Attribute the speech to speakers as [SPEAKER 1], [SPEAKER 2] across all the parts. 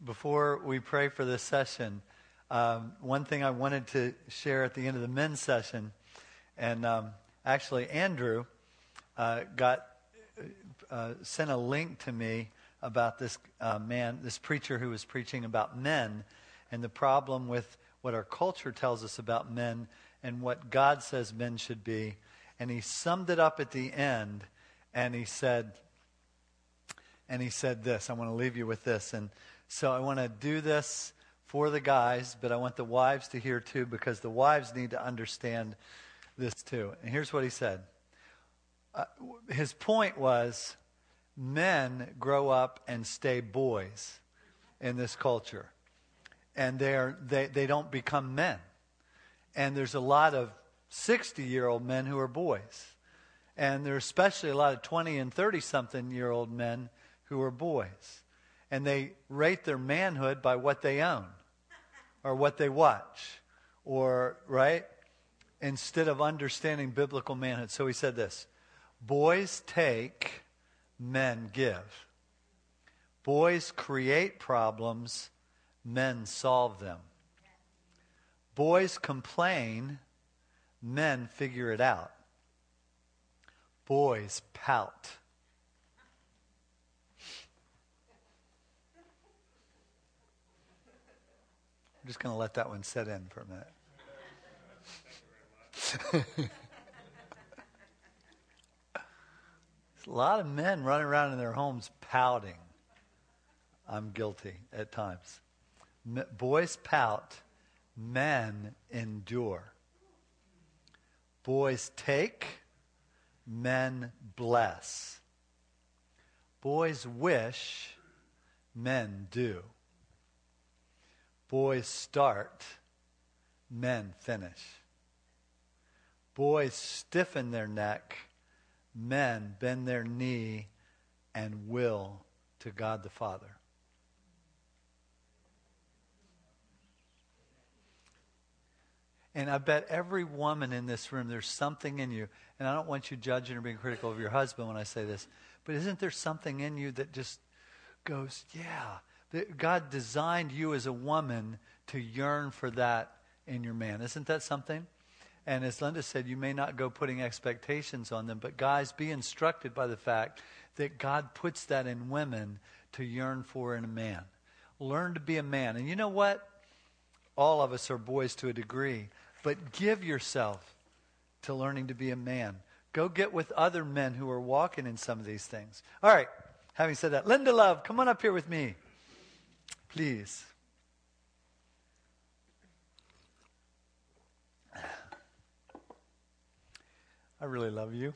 [SPEAKER 1] Before we pray for this session, one thing I wanted to share at the end of the men's session, and actually Andrew sent a link to me about this this preacher who was preaching about men and the problem with what our culture tells us about men and what God says men should be. And he summed it up at the end, and he said this. I want to leave you with this. And so I want to do this for the guys, but I want the wives to hear too, because the wives need to understand this too. And here's what he said. His point was, men grow up and stay boys in this culture. And they don't become men. And there's a lot of 60-year-old men who are boys. And there's especially a lot of 20 and 30-something-year-old men who are boys. And they rate their manhood by what they own or what they watch, or, right? Instead of understanding biblical manhood. So he said this: boys take, men give. Boys create problems, men solve them. Boys complain, men figure it out. Boys pout. I'm just going to let that one set in for a minute. There's a lot of men running around in their homes pouting. I'm guilty at times. Boys pout, men endure. Boys take, men bless. Boys wish, men do. Boys start, men finish. Boys stiffen their neck, men bend their knee and will to God the Father. And I bet every woman in this room, there's something in you. And I don't want you judging or being critical of your husband when I say this. But isn't there something in you that just goes, yeah. God designed you as a woman to yearn for that in your man. Isn't that something? And as Linda said, you may not go putting expectations on them. But guys, be instructed by the fact that God puts that in women to yearn for in a man. Learn to be a man. And you know what? All of us are boys to a degree. But give yourself to learning to be a man. Go get with other men who are walking in some of these things. All right. Having said that, Linda Love, come on up here with me. Please. I really love you.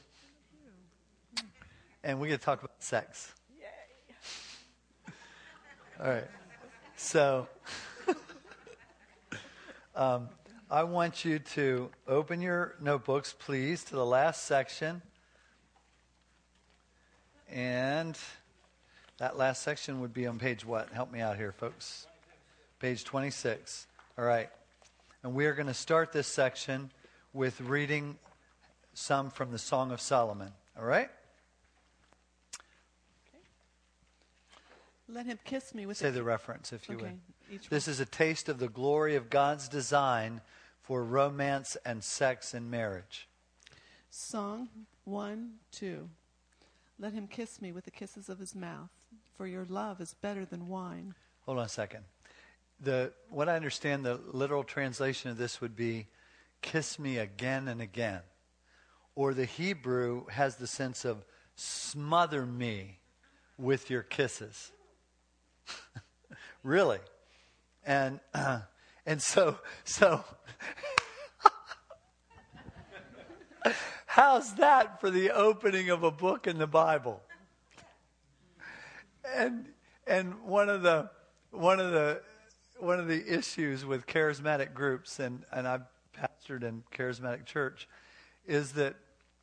[SPEAKER 1] And we're going to talk about sex. Yay. All right. So, I want you to open your notebooks, please, to the last section. And that last section would be on page what? Help me out here, folks. Page 26. All right. And we are going to start this section with reading some from the Song of Solomon. All right?
[SPEAKER 2] Okay. Let him kiss me with
[SPEAKER 1] Say the reference, if you
[SPEAKER 2] would.
[SPEAKER 1] This is a taste of the glory of God's design for romance and sex in marriage.
[SPEAKER 2] Song 1, 2. Let him kiss me with the kisses of his mouth, for your love is better than wine.
[SPEAKER 1] Hold on a second. What I understand, the literal translation of this would be, kiss me again and again. Or the Hebrew has the sense of, smother me with your kisses. Really. And so how's that for the opening of a book in the Bible? And one of the issues with charismatic groups, and I've pastored in charismatic church, is that,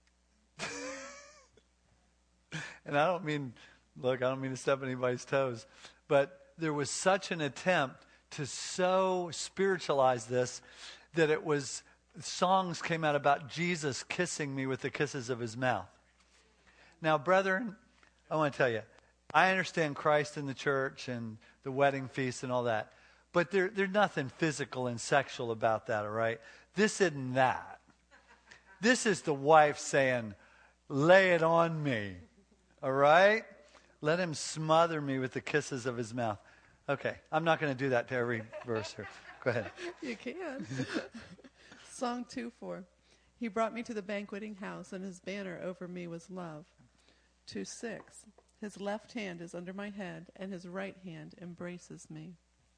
[SPEAKER 1] and I don't mean to step on anybody's toes, but there was such an attempt to so spiritualize this that songs came out about Jesus kissing me with the kisses of his mouth. Now, brethren, I want to tell you, I understand Christ in the church and the wedding feast and all that. But there's nothing physical and sexual about that, all right? This isn't that. This is the wife saying, lay it on me, all right? Let him smother me with the kisses of his mouth. Okay, I'm not going to do that to every verse here. Go ahead.
[SPEAKER 2] You can. Song 2:4. He brought me to the banqueting house, and his banner over me was love. 2:6. His left hand is under my head, and his right hand embraces me.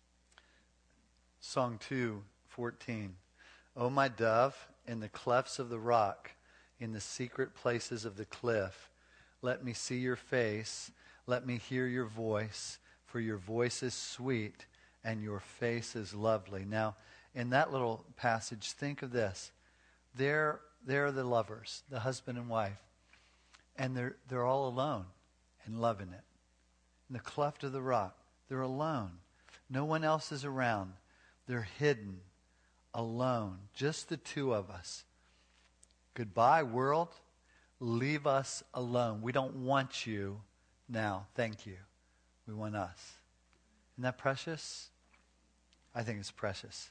[SPEAKER 1] Song 2:14. O my dove, in the clefts of the rock, in the secret places of the cliff, let me see your face, let me hear your voice, for your voice is sweet, and your face is lovely. Now, in that little passage, think of this. They're the lovers, the husband and wife, and they're all alone and loving it. In the cleft of the rock, they're alone. No one else is around. They're hidden, alone, just the two of us. Goodbye, world. Leave us alone. We don't want you now. Thank you. We want us. Isn't that precious? I think it's precious.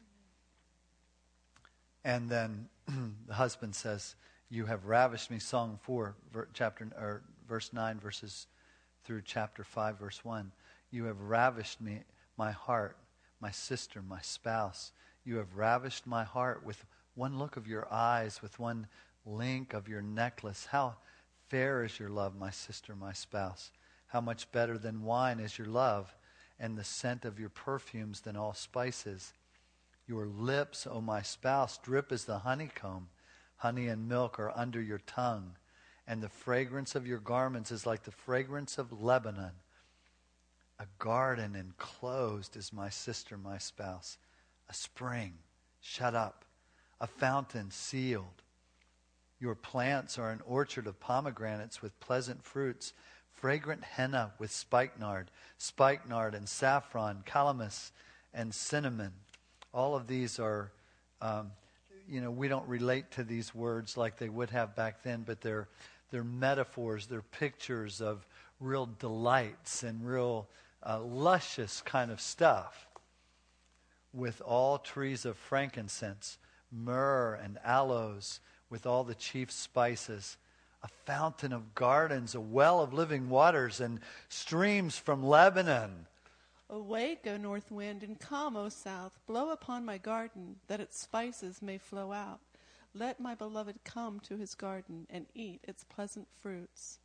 [SPEAKER 1] And then the husband says, you have ravished me, Song 4, verse 9, verses through chapter 5, verse 1. You have ravished me, my heart, my sister, my spouse. You have ravished my heart with one look of your eyes, with one link of your necklace. How fair is your love, my sister, my spouse. How much better than wine is your love, and the scent of your perfumes than all spices. Your lips, O my spouse, drip as the honeycomb. Honey and milk are under your tongue, and the fragrance of your garments is like the fragrance of Lebanon. A garden enclosed is my sister, my spouse. A spring shut up, a fountain sealed. Your plants are an orchard of pomegranates with pleasant fruits, fragrant henna with spikenard and saffron, calamus and cinnamon. All of these are, we don't relate to these words like they would have back then, but they're metaphors, they're pictures of real delights and real luscious kind of stuff. With all trees of frankincense, myrrh and aloes, with all the chief spices, a fountain of gardens, a well of living waters, and streams from Lebanon.
[SPEAKER 2] Awake, O north wind, and come, O south. Blow upon my garden, that its spices may flow out. Let my beloved come to his garden and eat its pleasant fruits.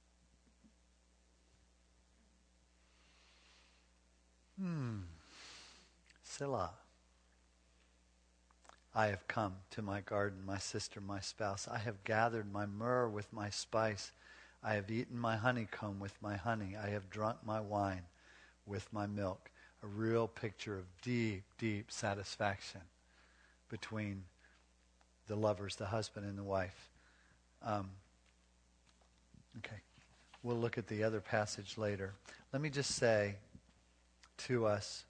[SPEAKER 1] Selah. I have come to my garden, my sister, my spouse. I have gathered my myrrh with my spice. I have eaten my honeycomb with my honey. I have drunk my wine with my milk. A real picture of deep, deep satisfaction between the lovers, the husband and the wife. Okay, we'll look at the other passage later. Let me just say to us,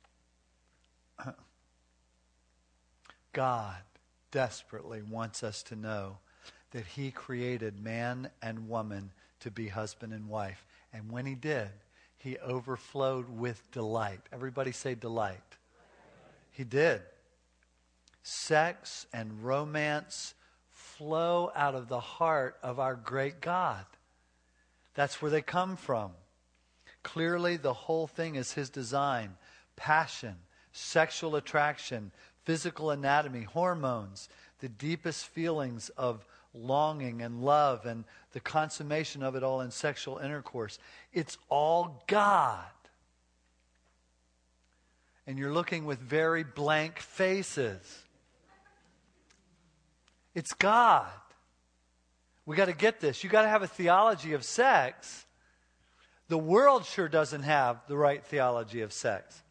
[SPEAKER 1] God desperately wants us to know that he created man and woman to be husband and wife. And when he did, he overflowed with delight. Everybody say delight. He did. Sex and romance flow out of the heart of our great God. That's where they come from. Clearly, the whole thing is his design. Passion, sexual attraction, physical anatomy, hormones, the deepest feelings of longing and love and the consummation of it all in sexual intercourse. It's all God. And you're looking with very blank faces. It's God. We got to get this. You got to have a theology of sex. The world sure doesn't have the right theology of sex.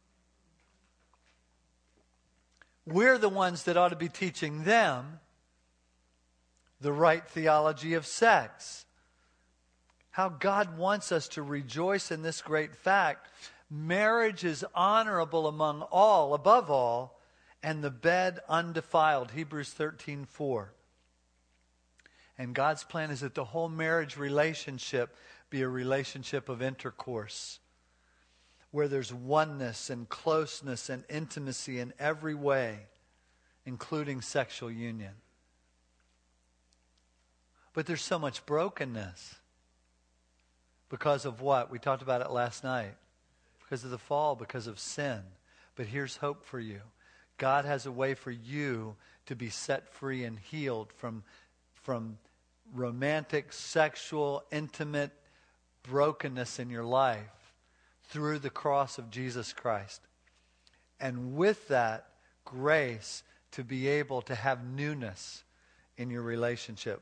[SPEAKER 1] We're the ones that ought to be teaching them the right theology of sex. How God wants us to rejoice in this great fact. Marriage is honorable among all, above all, and the bed undefiled. Hebrews 13:4. And God's plan is that the whole marriage relationship be a relationship of intercourse, where there's oneness and closeness and intimacy in every way, including sexual union. But there's so much brokenness because of what? We talked about it last night. Because of the fall, because of sin. But here's hope for you. God has a way for you to be set free and healed from romantic, sexual, intimate brokenness in your life through the cross of Jesus Christ. And with that, grace to be able to have newness in your relationship.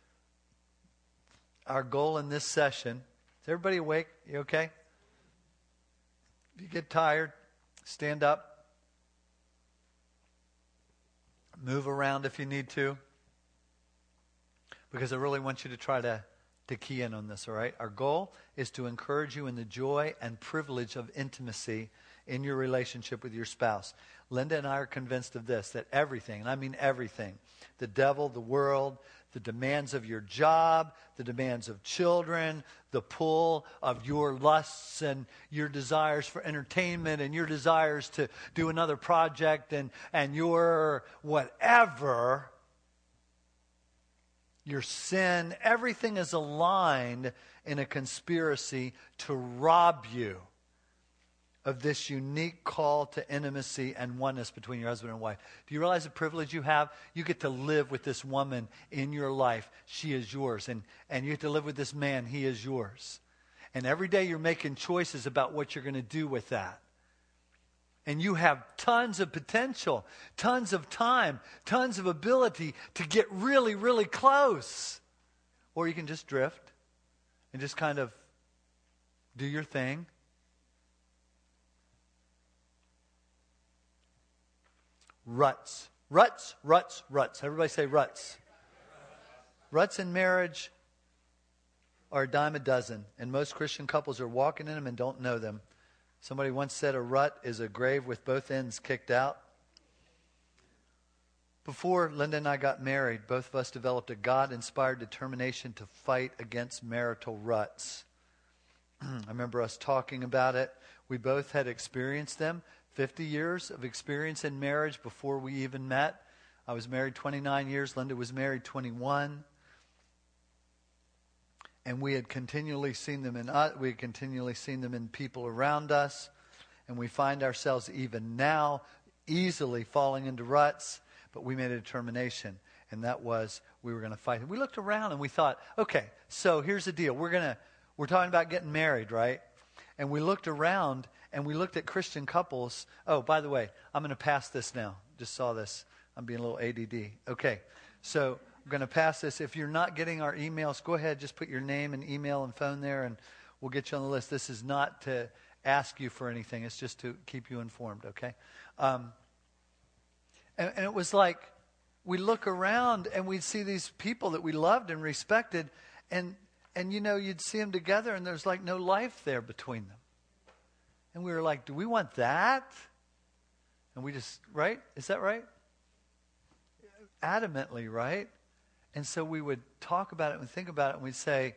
[SPEAKER 1] Our goal in this session, is everybody awake? You okay? If you get tired, stand up. Move around if you need to. Because I really want you to try to key in on this, all right? Our goal is to encourage you in the joy and privilege of intimacy in your relationship with your spouse. Linda and I are convinced of this, that everything, and I mean everything, the devil, the world, the demands of your job, the demands of children, the pull of your lusts and your desires for entertainment and your desires to do another project and your whatever, your sin, everything is aligned in a conspiracy to rob you of this unique call to intimacy and oneness between your husband and wife. Do you realize the privilege you have? You get to live with this woman in your life. She is yours. And you get to live with this man. He is yours. And every day you're making choices about what you're going to do with that. And you have tons of potential, tons of time, tons of ability to get really, really close. Or you can just drift and just kind of do your thing. Ruts. Ruts, ruts, ruts. Everybody say ruts. Ruts in marriage are a dime a dozen. And most Christian couples are walking in them and don't know them. Somebody once said a rut is a grave with both ends kicked out. Before Linda and I got married, both of us developed a God-inspired determination to fight against marital ruts. I remember us talking about it. We both had experienced them. 50 years of experience in marriage before we even met. I was married 29 years. Linda was married 21. And we had continually seen them in us. We had continually seen them in people around us. And we find ourselves even now easily falling into ruts. But we made a determination. And that was we were going to fight. We looked around and we thought, okay, so here's the deal. We're talking about getting married, right? And we looked around and we looked at Christian couples. Oh, by the way, I'm going to pass this now. Just saw this. I'm being a little ADD. Okay, so I'm going to pass this. If you're not getting our emails, go ahead. Just put your name and email and phone there, and we'll get you on the list. This is not to ask you for anything. It's just to keep you informed, okay? And it was like we look around and we'd see these people that we loved and respected, and you know, you'd see them together and there's like no life there between them. And we were like, do we want that? And we just, right? Is that right? Adamantly, right? And so we would talk about it and think about it and we'd say,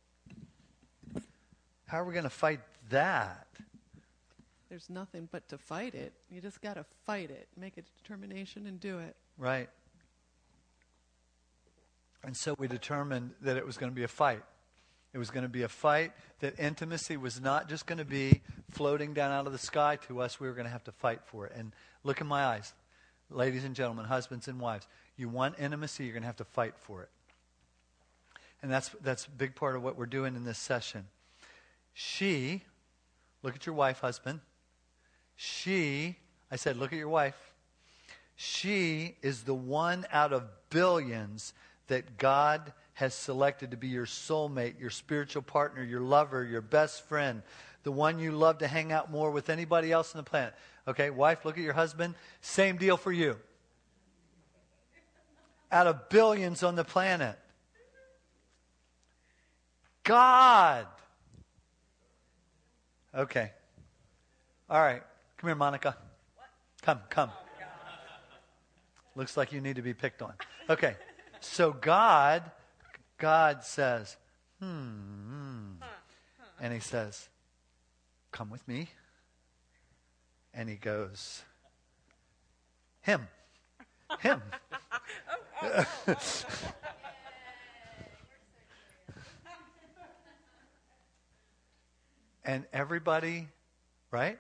[SPEAKER 1] how are we going to fight that?
[SPEAKER 2] There's nothing but to fight it. You just got to fight it. Make a determination and do it.
[SPEAKER 1] Right. And so we determined that it was going to be a fight. It was going to be a fight, that intimacy was not just going to be floating down out of the sky to us. We were going to have to fight for it. And look in my eyes, ladies and gentlemen, husbands and wives. You want intimacy, you're going to have to fight for it. And that's a big part of what we're doing in this session. She, look at your wife, husband. I said, look at your wife. She is the one out of billions that God has selected to be your soulmate, your spiritual partner, your lover, your best friend, the one you love to hang out more with anybody else on the planet. Okay, wife, look at your husband. Same deal for you. Out of billions on the planet. God. Okay. All right. Come here, Monica. Come. Looks like you need to be picked on. Okay. So God says, and he says, come with me. And he goes, him. Him. And everybody, right?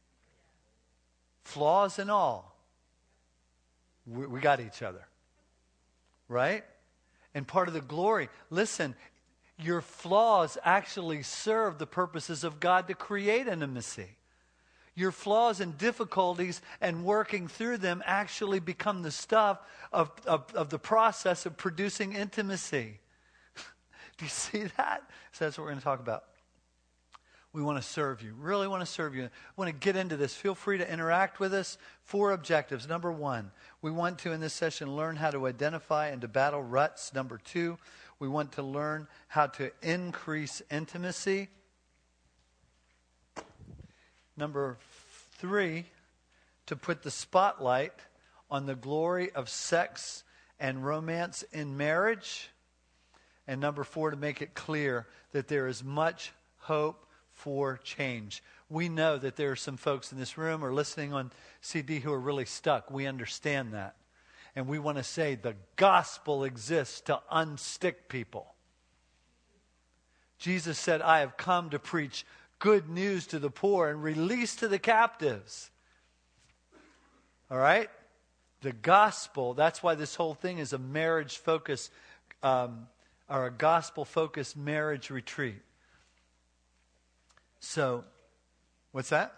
[SPEAKER 1] Flaws and all. We got each other. Right? And part of the glory, listen, your flaws actually serve the purposes of God to create intimacy. Your flaws and difficulties and working through them actually become the stuff of the process of producing intimacy. Do you see that? So that's what we're going to talk about. We want to serve you. Really want to serve you. Want to get into this. Feel free to interact with us. 4 objectives. Number 1, we want to, in this session, learn how to identify and to battle ruts. Number 2, we want to learn how to increase intimacy. Number 3, to put the spotlight on the glory of sex and romance in marriage. And number 4, to make it clear that there is much hope for change. We know that there are some folks in this room or listening on CD who are really stuck. We understand that. And we want to say the gospel exists to unstick people. Jesus said, I have come to preach good news to the poor and release to the captives. All right? The gospel, that's why this whole thing is a marriage focus, or a gospel-focused marriage retreat. So, what's that?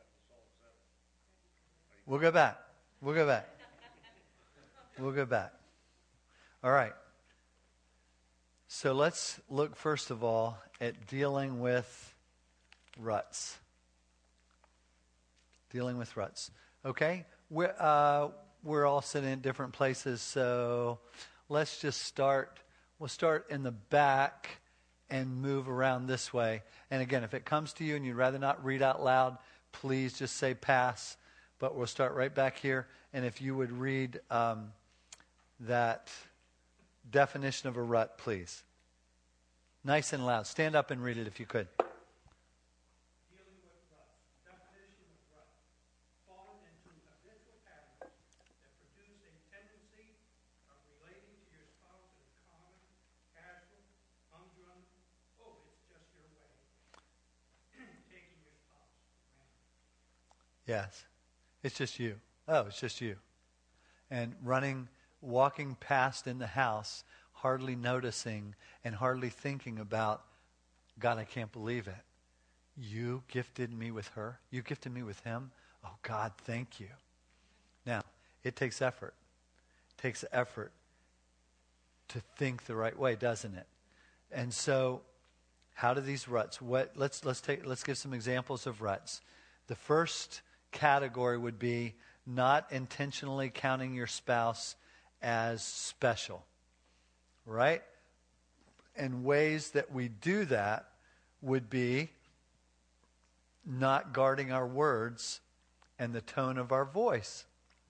[SPEAKER 1] We'll go back. We'll go back. We'll go back. All right. So let's look first of all at dealing with ruts. Dealing with ruts. Okay? We're all sitting in different places, so let's just start. We'll start in the back and move around this way. And again, if it comes to you and you'd rather not read out loud, please just say pass. But we'll start right back here. And if you would read that definition of a rut, please. Nice and loud. Stand up and read it if you could.
[SPEAKER 3] Dealing with ruts. Definition of rut. Fallen into habitual patterns that produce a tendency of relating to your spouse in a common, casual, humdrum, oh, it's just your way. Taking your spouse for granted.
[SPEAKER 1] Yes. It's just you. Oh, it's just you. And walking past in the house, hardly noticing and hardly thinking about, God, I can't believe it. You gifted me with her. You gifted me with him. Oh, God, thank you. Now, it takes effort. It takes effort to think the right way, doesn't it? And so, how do these ruts? Let's give some examples of ruts. The first category would be not intentionally counting your spouse as special, right? And ways that we do that would be not guarding our words and the tone of our voice.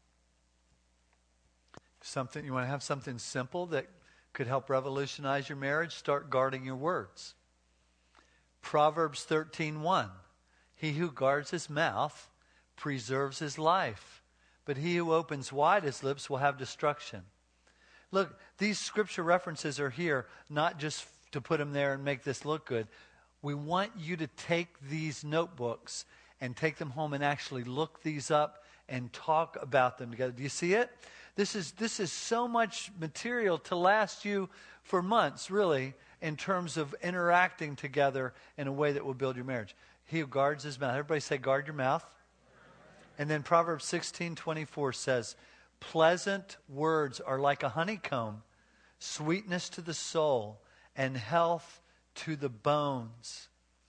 [SPEAKER 1] You want to have something simple that could help revolutionize your marriage? Start guarding your words. Proverbs 13:1. He who guards his mouth preserves his life, but he who opens wide his lips will have destruction. Look, these scripture references are here not just to put them there and make this look good. We want you to take these notebooks and take them home and actually look these up and talk about them together. Do you see it? This is so much material to last you for months, really, in terms of interacting together in a way that will build your marriage. He who guards his mouth. Everybody say, guard your mouth. And then Proverbs 16:24 says, pleasant words are like a honeycomb, sweetness to the soul, and health to the bones.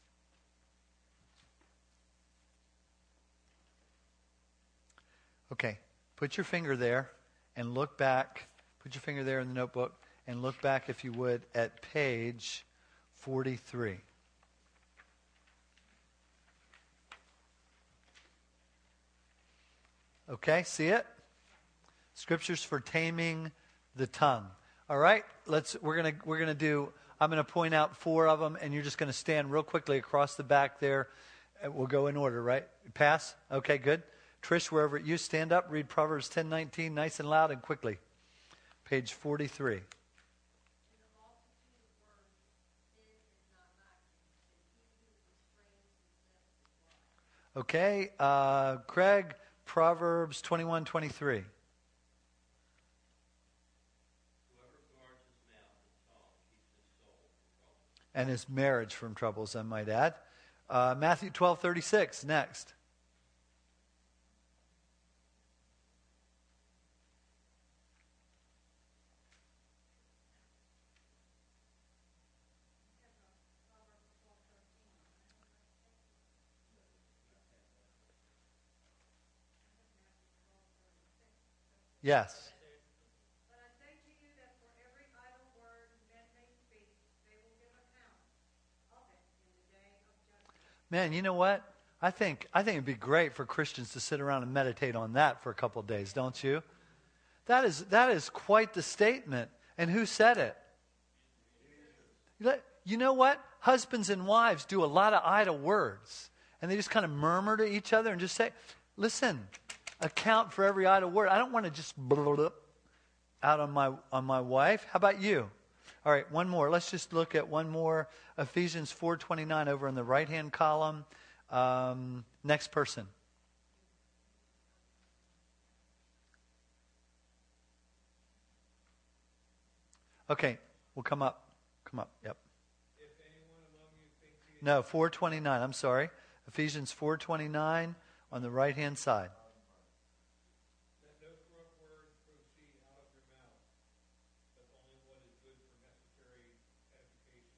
[SPEAKER 1] Okay, put your finger there and look back. Put your finger there in the notebook and look back, if you would, at page 43. Okay, see it? Scriptures for taming the tongue. All right, we're gonna do. I'm gonna point out 4 of them, and you're just gonna stand real quickly across the back there. We'll go in order, right? Pass. Okay, good. Trish, wherever you stand up, read Proverbs 10:19 nice and loud and quickly. Page 43. Okay, Craig, Proverbs 21:23. And his marriage from troubles, I might add. Matthew 12:36, next. Yes.
[SPEAKER 3] But I say to you that for every idle word men may speak, they will give account of it in the day of judgment.
[SPEAKER 1] Man, you know what? I think it'd be great for Christians to sit around and meditate on that for a couple of days, don't you? That is quite the statement. And who said it? You know what? Husbands and wives do a lot of idle words. And they just kind of murmur to each other and just say, listen, account for every idle word. I don't want to just out on my wife. How about you? All right, one more. Let's just look at one more. Ephesians 4:29 over in the right-hand column. Next person. Okay, we'll come up. Come up, yep.
[SPEAKER 3] If anyone among you thinks he is
[SPEAKER 1] No, 4:29, I'm sorry. Ephesians 4:29 on the right-hand side.
[SPEAKER 3] let no corrupt word proceed out of your mouth, but only what is good for necessary edification,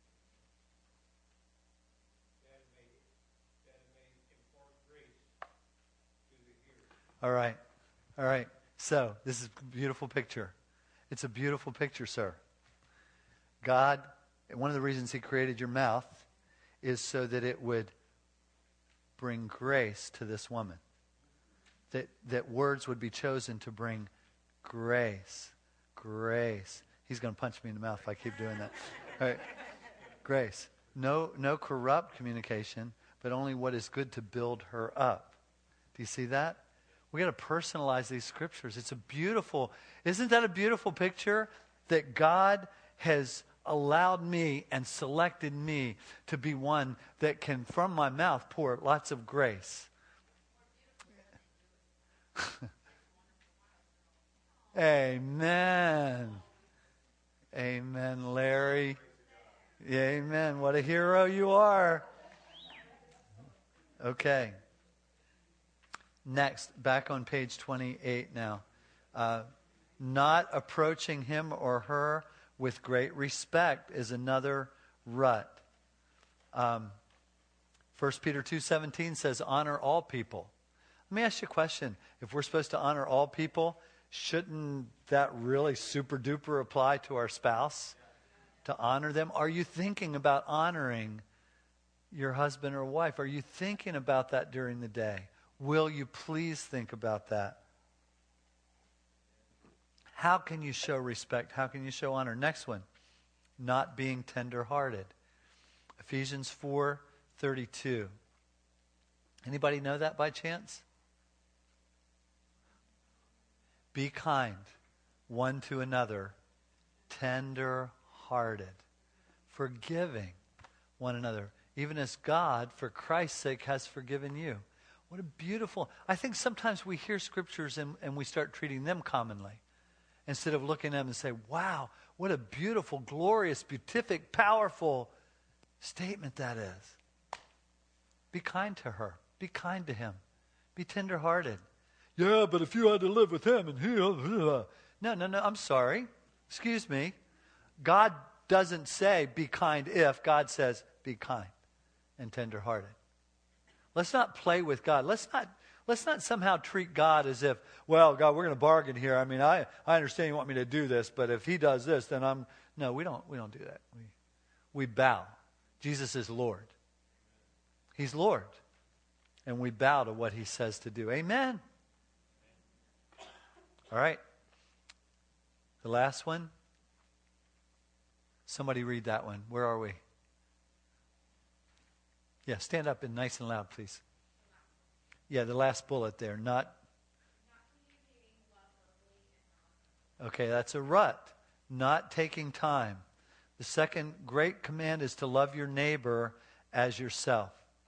[SPEAKER 3] that it may impart grace to the hearer.
[SPEAKER 1] All right. All right. So, this is a beautiful picture. It's a beautiful picture, sir. God, one of the reasons he created your mouth is so that it would bring grace to this woman. That words would be chosen to bring grace. Grace. He's going to punch me in the mouth if I keep doing that. All right. Grace. No corrupt communication, but only what is good to build her up. Do you see that? We got to personalize these scriptures. It's a beautiful, isn't that a beautiful picture? That God has allowed me and selected me to be one that can, from my mouth, pour lots of grace. Amen. Amen, Larry. Amen. What a hero you are. Okay. Next, back on page 28 now. Not approaching him or her with great respect is another rut. 1 Peter 2:17 says, honor all people. Let me ask you a question. If we're supposed to honor all people, shouldn't that really super duper apply to our spouse? To honor them? Are you thinking about honoring your husband or wife? Are you thinking about that during the day? Will you please think about that? How can you show respect? How can you show honor? Next one, not being tender-hearted. Ephesians 4:32. Anybody know that by chance? Be kind one to another, tender-hearted, forgiving one another, even as God, for Christ's sake, has forgiven you. What a beautiful... I think sometimes we hear scriptures and we start treating them commonly, instead of looking at them and say, wow, what a beautiful, glorious, beatific, powerful statement that is. Be kind to her. Be kind to him. Be tender-hearted. Yeah, but if you had to live with him and he... No, I'm sorry. Excuse me. God doesn't say be kind if. God says be kind and tender-hearted. Let's not play with God. Let's not somehow treat God as if, well, God, we're going to bargain here. I mean, I understand you want me to do this, but if he does this, then I'm... No, we don't do that. We bow. Jesus is Lord. He's Lord. And we bow to what he says to do. Amen. All right. The last one. Somebody read that one. Where are we? Yeah, stand up and nice and loud, please. Yeah, the last bullet there. Okay, that's a rut. Not taking time. The second great command is to love your neighbor as yourself.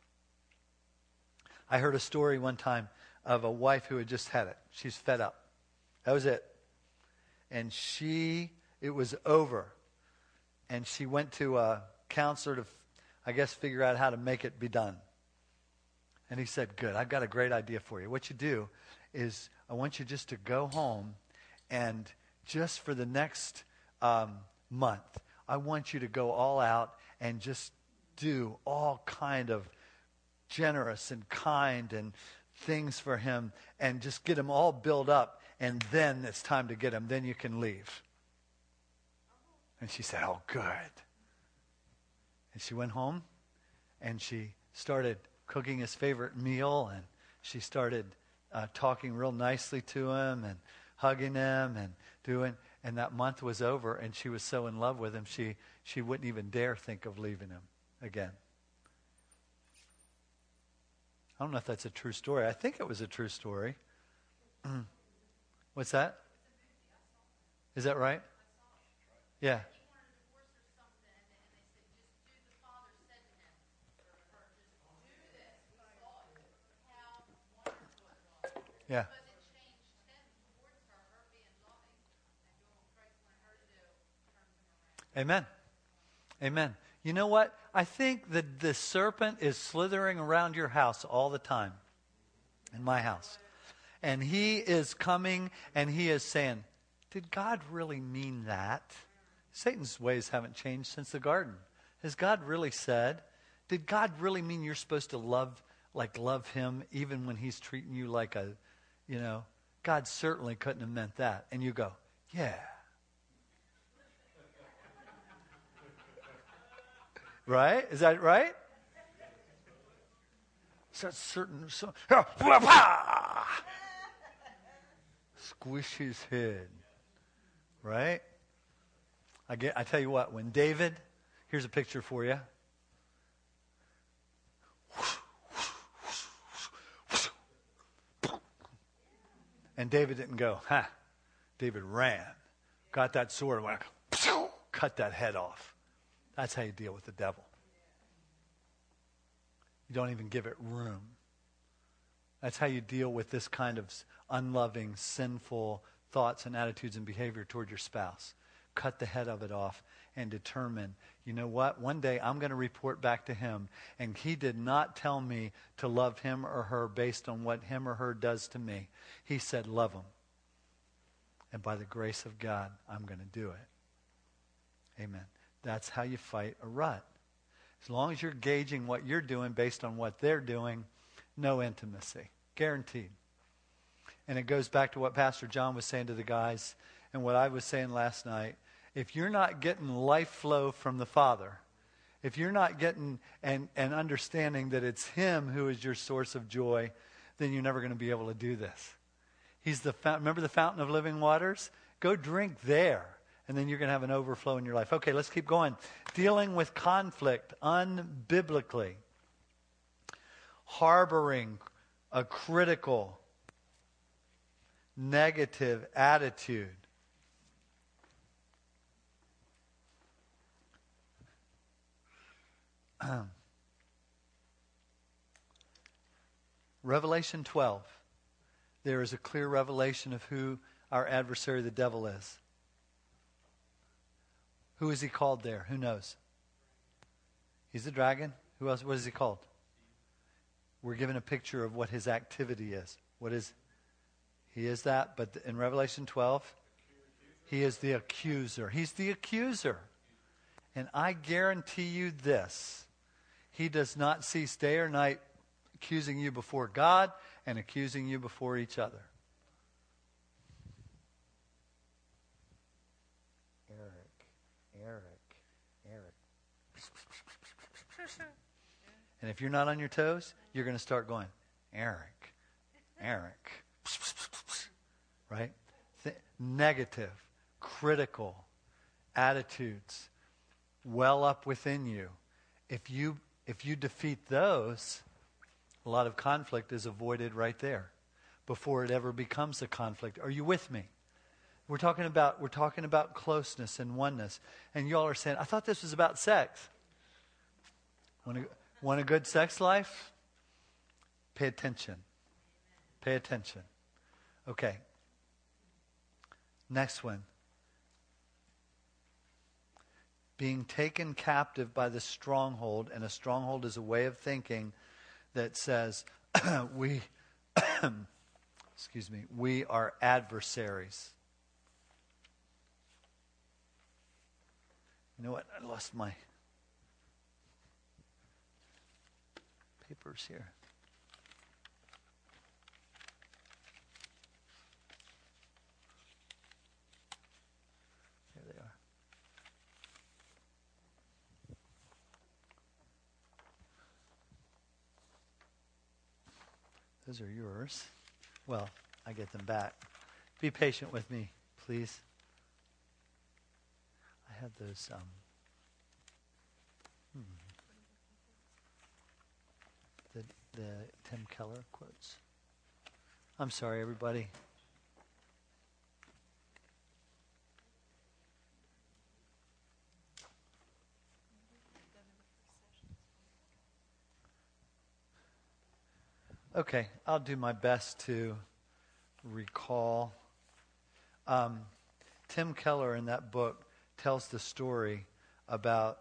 [SPEAKER 1] I heard a story one time of a wife who had just had it. She's fed up. That was it. And it was over. And she went to a counselor to, I guess, figure out how to make it be done. And he said, good, I've got a great idea for you. What you do is I want you just to go home and just for the next month, I want you to go all out and just do all kind of generous and kind and things for him and just get him all built up, and then it's time to get him. Then you can leave. And she said, oh, good. And she went home and she started cooking his favorite meal, and she started talking real nicely to him and hugging him and doing, and that month was over, and she was so in love with him, she wouldn't even dare think of leaving him again. I don't know if that's a true story. I think it was a true story. What's that? Is that right? Yeah. Yeah. Amen. Amen. You know what? I think that the serpent is slithering around your house all the time. In my house. And he is coming and he is saying, did God really mean that? Satan's ways haven't changed since the garden. Has God really said? Did God really mean you're supposed to love him even when he's treating you like a, God certainly couldn't have meant that. And you go, yeah. Right? Is that right? Squish his head. Right? I tell you what, when David, here's a picture for you. And David didn't go, ha. David ran, got that sword, and went, cut that head off. That's how you deal with the devil. You don't even give it room. That's how you deal with this kind of unloving, sinful thoughts and attitudes and behavior toward your spouse. Cut the head of it off and determine, you know what? One day I'm going to report back to him, and he did not tell me to love him or her based on what him or her does to me. He said, love him. And by the grace of God, I'm going to do it. Amen. That's how you fight a rut. As long as you're gauging what you're doing based on what they're doing, no intimacy. Guaranteed. And it goes back to what Pastor John was saying to the guys and what I was saying last night. If you're not getting life flow from the Father, if you're not getting and understanding that it's him who is your source of joy, then you're never going to be able to do this. He's remember the fountain of living waters? Go drink there. And then you're going to have an overflow in your life. Okay, let's keep going. Dealing with conflict unbiblically. Harboring a critical, negative attitude. Revelation 12. There is a clear revelation of who our adversary, the devil, is. Who is he called there? Who knows? He's the dragon. Who else? What is he called? We're given a picture of what his activity is. What is? He is that, but in Revelation 12, he is the accuser. He's the accuser. And I guarantee you this. He does not cease day or night accusing you before God and accusing you before each other. Eric. And if you're not on your toes, you're going to start going, Eric. Right? Negative, critical attitudes well up within you. If you defeat those, A lot of conflict is avoided right there before it ever becomes a conflict. Are you with me? We're talking about closeness and oneness. And y'all are saying, I thought this was about sex. Want a good sex life? Pay attention. Pay attention. Okay. Next one. Being taken captive by the stronghold, and a stronghold is a way of thinking that says we are adversaries. You know what? I lost my papers here. There they are. Those are yours. Well, I get them back. Be patient with me, please. I had those. The Tim Keller quotes. I'm sorry, everybody. Okay, I'll do my best to recall. Tim Keller in that book tells the story about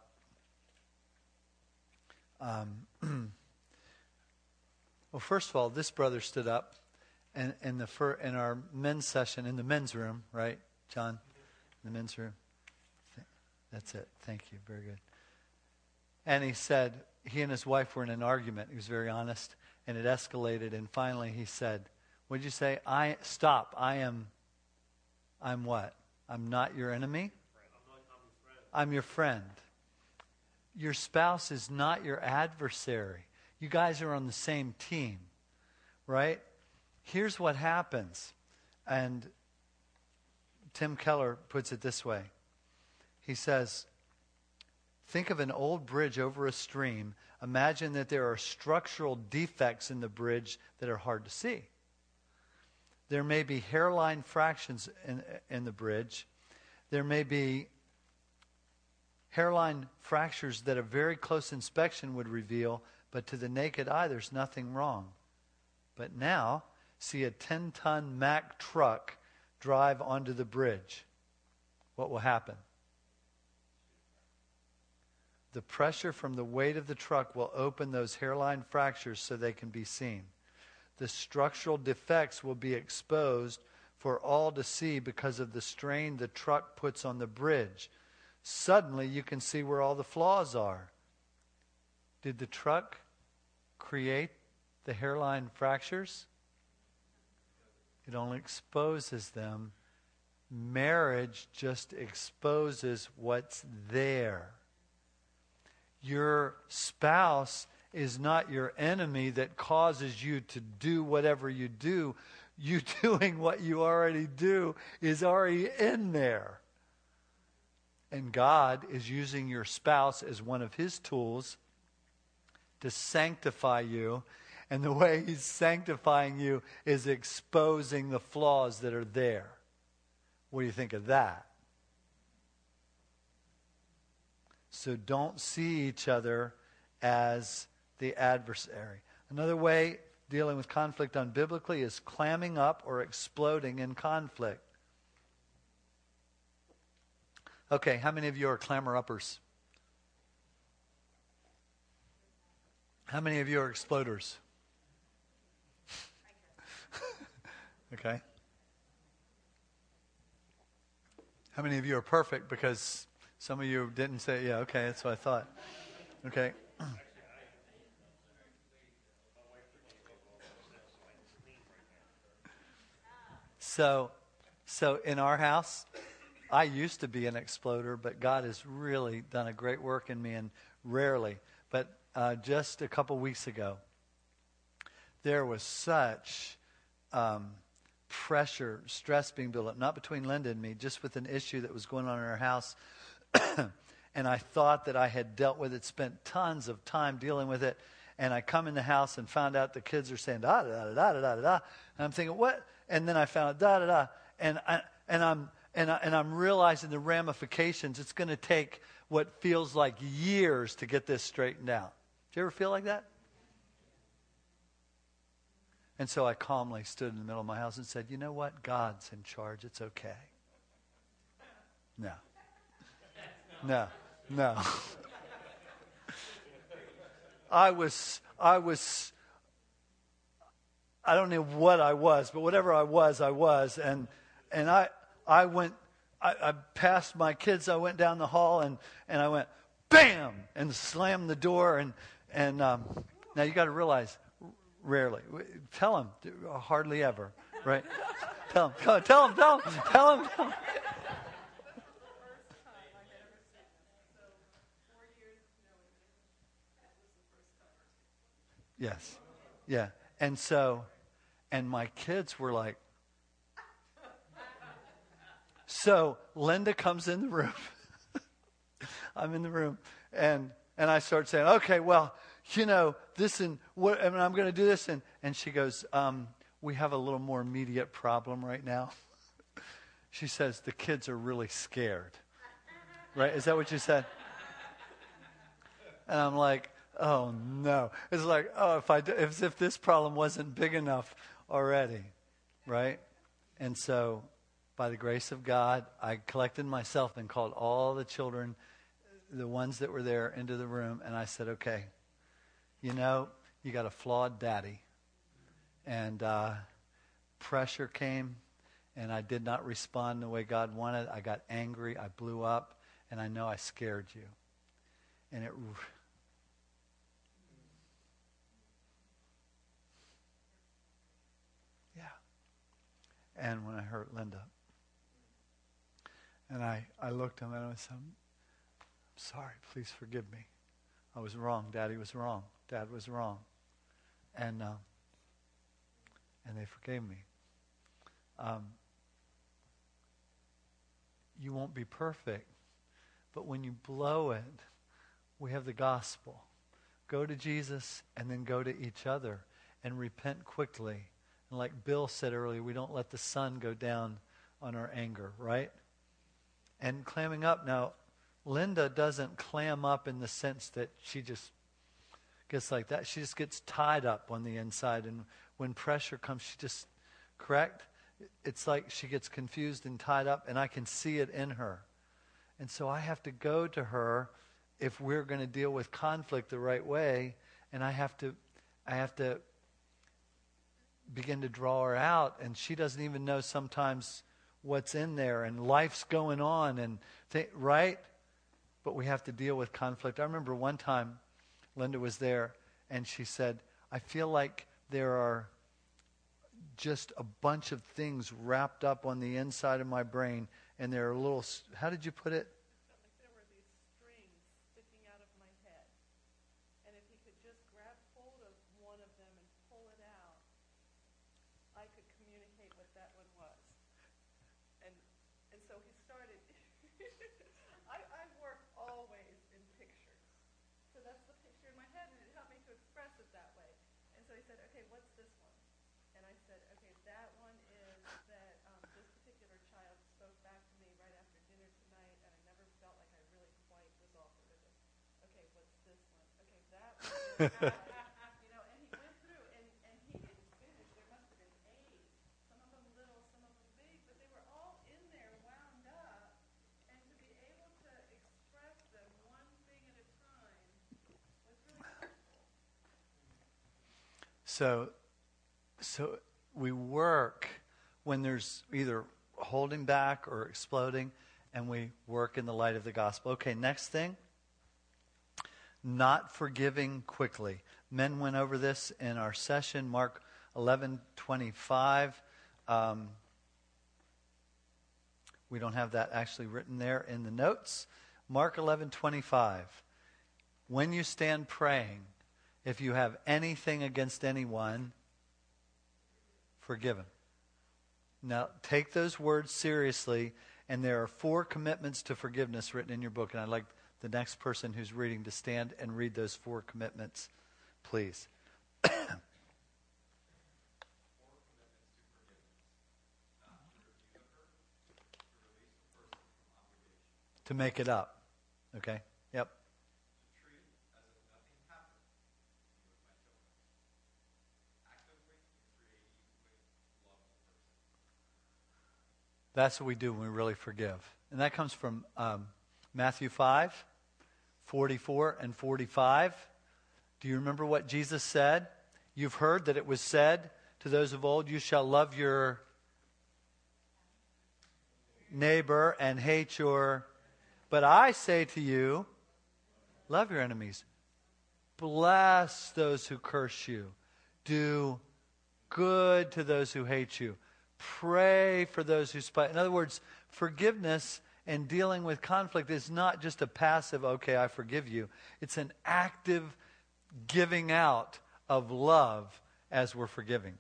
[SPEAKER 1] well, first of all, this brother stood up in our men's session in the men's room, right, John? In the men's room. That's it. Thank you. Very good. And he said he and his wife were in an argument. He was very honest, and it escalated. And finally, he said, "What did you say? I'm what? I'm not your enemy. I'm your friend. Your spouse is not your adversary. You guys are on the same team, right? Here's what happens." And Tim Keller puts it this way. He says, think of an old bridge over a stream. Imagine that there are structural defects in the bridge that are hard to see. There may be hairline fractions in the bridge. There may be hairline fractures that a very close inspection would reveal, but to the naked eye, there's nothing wrong. But now, see a 10-ton Mack truck drive onto the bridge. What will happen? The pressure from the weight of the truck will open those hairline fractures so they can be seen. The structural defects will be exposed for all to see because of the strain the truck puts on the bridge. Suddenly, you can see where all the flaws are. Did the truck create the hairline fractures? It only exposes them. Marriage just exposes what's there. Your spouse is not your enemy that causes you to do whatever you do. You doing what you already do is already in there. And God is using your spouse as one of His tools to sanctify you. And the way He's sanctifying you is exposing the flaws that are there. What do you think of that? So don't see each other as the adversary. Another way dealing with conflict unbiblically is clamming up or exploding in conflict. Okay, how many of you are clamor-uppers? How many of you are exploders? Okay. How many of you are perfect? Because some of you didn't say, yeah, okay, that's what I thought. Okay. So in our house, I used to be an exploder, but God has really done a great work in me, and rarely. But just a couple weeks ago, there was such pressure, stress being built up, not between Linda and me, just with an issue that was going on in our house. And I thought that I had dealt with it, spent tons of time dealing with it. And I come in the house and found out the kids are saying da da da da da da da. And I'm thinking, what? And then I found out da da da. And I'm realizing the ramifications. It's going to take what feels like years to get this straightened out. Do you ever feel like that? And so I calmly stood in the middle of my house and said, you know what? God's in charge. It's okay. No. No. No. I don't know what I was, but whatever I was. And I went, I passed my kids. I went down the hall and I went, bam, and slammed the door. And now you got to realize, rarely. Tell them, hardly ever, right? Tell them. Yes. Yeah. And my kids were like, so Linda comes in the room. I'm in the room and I start saying, okay, well, this and what, and I'm going to do this. And she goes, we have a little more immediate problem right now. She says, the kids are really scared. Right? Is that what you said? And I'm like, oh no. It's like, oh, as if this problem wasn't big enough already. Right? And so, by the grace of God, I collected myself and called all the children, the ones that were there, into the room. And I said, okay, you got a flawed daddy. And pressure came, and I did not respond the way God wanted. I got angry. I blew up, and I know I scared you. And yeah. And when I hurt Linda, and I looked at him and I said, I'm sorry, please forgive me. I was wrong. Daddy was wrong. Dad was wrong. And they forgave me. You won't be perfect, but when you blow it, we have the gospel. Go to Jesus and then go to each other and repent quickly. And like Bill said earlier, we don't let the sun go down on our anger, right? And clamming up. Now, Linda doesn't clam up in the sense that she just gets like that. She just gets tied up on the inside. And when pressure comes, she just, correct? It's like she gets confused and tied up, and I can see it in her. And so I have to go to her if we're going to deal with conflict the right way, and I have to begin to draw her out, and she doesn't even know sometimes what's in there, and life's going on, and right? But we have to deal with conflict. I remember one time Linda was there, and she said, I feel like there are just a bunch of things wrapped up on the inside of my brain, and there are little, how did you put it?
[SPEAKER 2] Like there were these strings sticking out of my head. And if he could just grab hold of one of them and pull it out, I could communicate what that one was. And so he started, I work always in pictures. So that's the picture in my head, and it helped me to express it that way. And so he said, okay, what's this one? And I said, okay, that one is that this particular child spoke back to me right after dinner tonight, and I never felt like I really quite resolved it with him. Okay, what's this one? Okay, that one is and he went through, and he didn't finish. There must have been 8. Some of them little, some of them big, but they were all in there wound up. And to be able to express them one thing at a time was really helpful.
[SPEAKER 1] So we work when there's either holding back or exploding, and we work in the light of the gospel. Okay, next thing. Not forgiving quickly. Men went over this in our session, Mark 11:25. We don't have that actually written there in the notes. Mark 11:25. When you stand praying, if you have anything against anyone, forgive him. Now, take those words seriously, and there are 4 commitments to forgiveness written in your book, and I'd like the next person who's reading to stand and read those 4 commitments please. To make it up. Okay? Yep. That's what we do when we really forgive. And that comes from Matthew 5, 44 and 45. Do you remember what Jesus said? You've heard that it was said to those of old, you shall love your neighbor and hate your... But I say to you, love your enemies. Bless those who curse you. Do good to those who hate you. Pray for those who spite. In other words, forgiveness and dealing with conflict is not just a passive, okay, I forgive you. It's an active giving out of love as we're forgiving.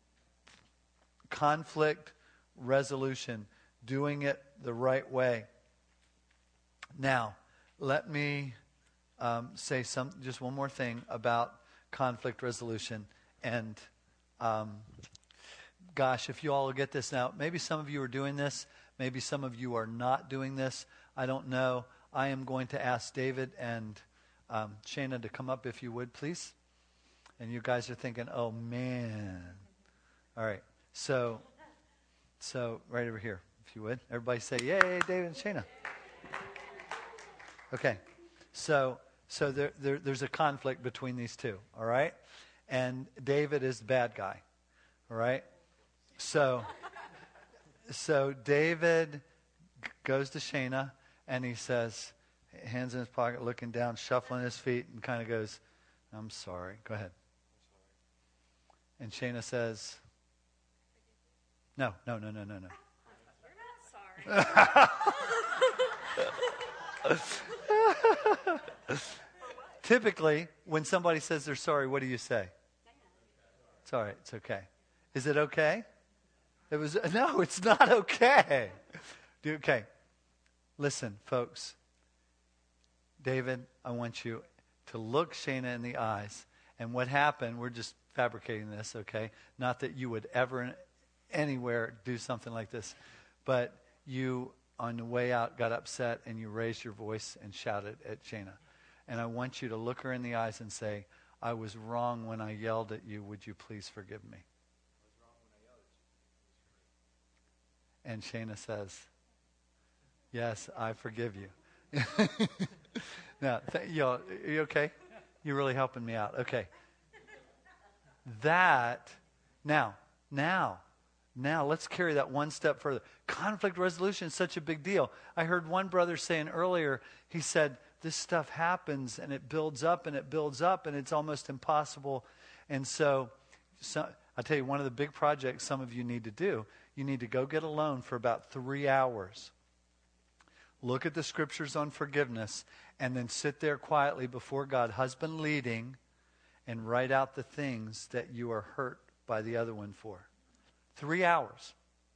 [SPEAKER 1] Conflict resolution, doing it the right way. Now, let me say just one more thing about conflict resolution. And gosh, if you all will get this now, maybe some of you are doing this, maybe some of you are not doing this. I don't know. I am going to ask David and Shana to come up, if you would, please. And you guys are thinking, oh, man. All right. So right over here, if you would. Everybody say, yay, David and Shana. Okay. So there's a conflict between these two, all right? And David is the bad guy, all right? So David goes to Shana, and he says, hands in his pocket, looking down, shuffling his feet, and kind of goes, I'm sorry. Go ahead. And Shana says, no.
[SPEAKER 4] You're not sorry.
[SPEAKER 1] Typically, when somebody says they're sorry, what do you say? It's all right. It's okay. Is it okay? No, it's not okay. Okay. Listen, folks. David, I want you to look Shana in the eyes. And what happened, we're just fabricating this, okay? Not that you would ever anywhere do something like this. But you, on the way out, got upset and you raised your voice and shouted at Shana. And I want you to look her in the eyes and say, I was wrong when I yelled at you. Would you please forgive me? And Shana says, yes, I forgive you. Now, y'all, are you okay? You're really helping me out. Okay. Now, let's carry that one step further. Conflict resolution is such a big deal. I heard one brother saying earlier, he said, this stuff happens and it builds up and it builds up and it's almost impossible. And so I'll tell you, one of the big projects some of you need to do, you need to go get alone for about 3 hours. Look at the scriptures on forgiveness and then sit there quietly before God, husband leading, and write out the things that you are hurt by the other one for. 3 hours.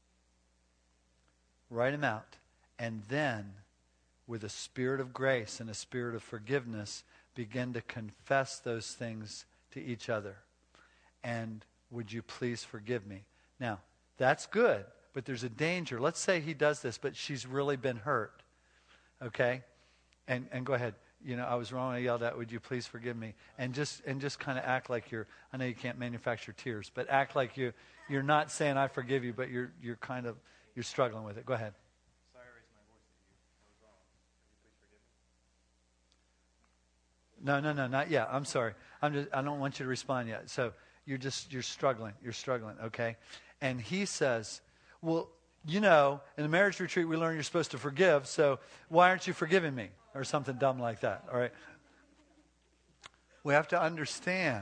[SPEAKER 1] Write them out. And then, with a spirit of grace and a spirit of forgiveness, begin to confess those things to each other. And would you please forgive me? Now, that's good, but there's a danger. Let's say he does this, but she's really been hurt. Okay? And go ahead. You know, I was wrong. I yelled out, would you please forgive me? And just kind of act like you're, I know you can't manufacture tears, but act like you're not saying I forgive you, but you're kind of, you're struggling with it. Go ahead.
[SPEAKER 5] Sorry I raised my voice at you. I was wrong. Would you please forgive me?
[SPEAKER 1] No, not yet. I'm sorry. I don't want you to respond yet. So you're struggling. You're struggling, okay? And he says, well, you know, in the marriage retreat we learn you're supposed to forgive, so why aren't you forgiving me? Or something dumb like that, all right? We have to understand.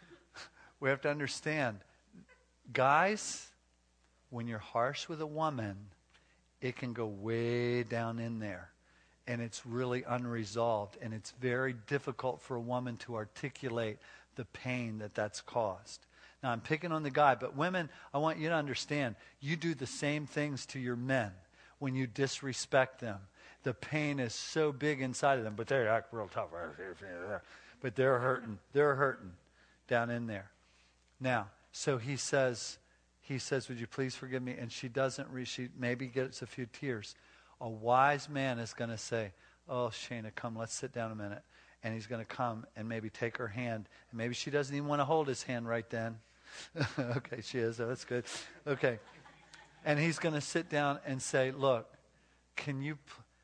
[SPEAKER 1] Guys, when you're harsh with a woman, it can go way down in there. And it's really unresolved. And it's very difficult for a woman to articulate the pain that's caused. Now, I'm picking on the guy, but women, I want you to understand, you do the same things to your men when you disrespect them. The pain is so big inside of them, but they act real tough. But they're hurting. They're hurting. down in there. Now, so he says, would you please forgive me? And she doesn't she maybe gets a few tears. A wise man is going to say, oh, Shana, come, let's sit down a minute. And he's going to come and maybe take her hand. And maybe she doesn't even want to hold his hand right then. Okay, she is. Oh, that's good. Okay. And he's going to sit down and say, look, can you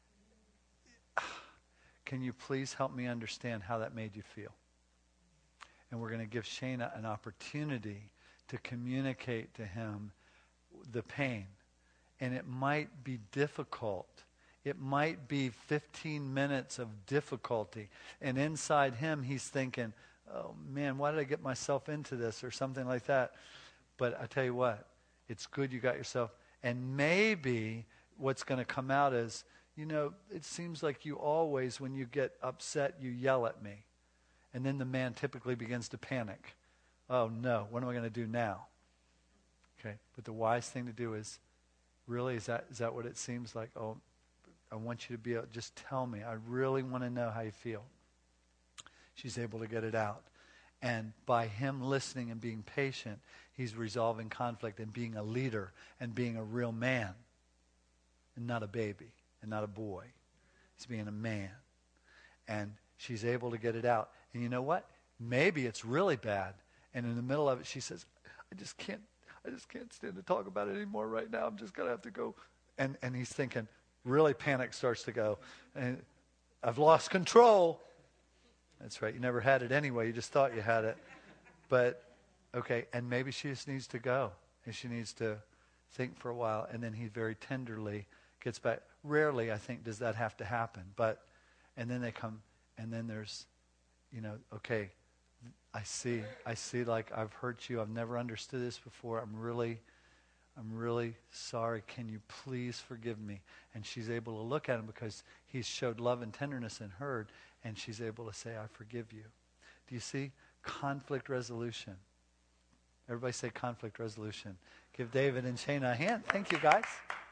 [SPEAKER 1] please help me understand how that made you feel? And we're going to give Shana an opportunity to communicate to him the pain. And it might be difficult. It might be 15 minutes of difficulty. And inside him, he's thinking, oh, man, why did I get myself into this? Or something like that. But I tell you what, it's good you got yourself. And maybe what's going to come out is, it seems like you always, when you get upset, you yell at me. And then the man typically begins to panic. Oh, no, what am I going to do now? Okay, but the wise thing to do is, really, is that what it seems like? Oh, I want you to be able, just tell me. I really want to know how you feel. She's able to get it out. And by him listening and being patient, he's resolving conflict and being a leader and being a real man and not a baby and not a boy. He's being a man. And she's able to get it out. And you know what? Maybe it's really bad. And in the middle of it, she says, I just can't stand to talk about it anymore right now. I'm just going to have to go. And he's thinking, really panic starts to go. And I've lost control. That's right. You never had it anyway. You just thought you had it. But, okay, and maybe she just needs to go. And she needs to think for a while. And then he very tenderly gets back. Rarely, I think, does that have to happen. But, and then they come, and then there's, okay, I see like I've hurt you. I've never understood this before. I'm really sorry. Can you please forgive me? And she's able to look at him because he's showed love and tenderness in her, and she's able to say, I forgive you. Do you see? Conflict resolution. Everybody say conflict resolution. Give David and Shana a hand. Thank you, guys.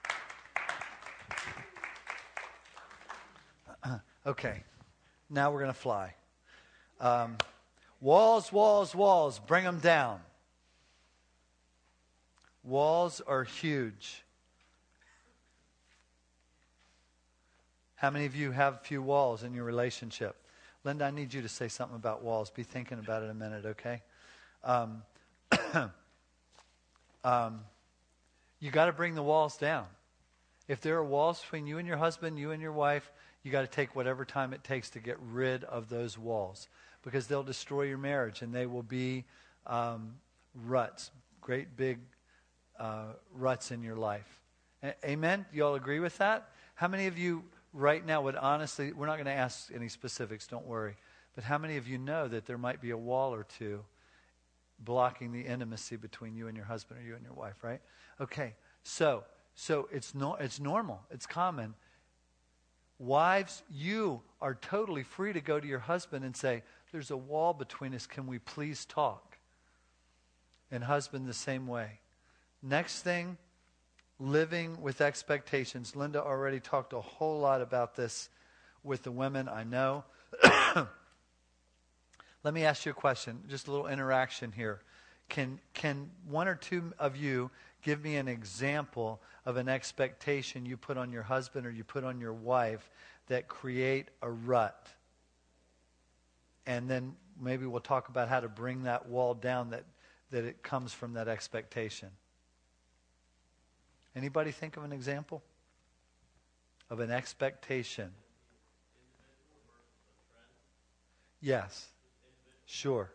[SPEAKER 1] Okay. Now we're going to fly. Walls, walls, walls. Bring them down. Walls are huge. How many of you have a few walls in your relationship? Linda, I need you to say something about walls. Be thinking about it a minute, okay? You got to bring the walls down. If there are walls between you and your husband, you and your wife, you got to take whatever time it takes to get rid of those walls, because they'll destroy your marriage, and they will be ruts, great big ruts in your life. Amen? Do you all agree with that? How many of you right now would honestly, we're not going to ask any specifics, don't worry, but how many of you know that there might be a wall or two blocking the intimacy between you and your husband or you and your wife, right? Okay, so it's normal, it's common. Wives, you are totally free to go to your husband and say, there's a wall between us, can we please talk? And husband, the same way. Next thing, living with expectations. Linda already talked a whole lot about this with the women, I know. Let me ask you a question, just a little interaction here. Can one or two of you give me an example of an expectation you put on your husband or you put on your wife that create a rut? And then maybe we'll talk about how to bring that wall down that it comes from that expectation. Anybody think of an example of an expectation? Yes. Sure.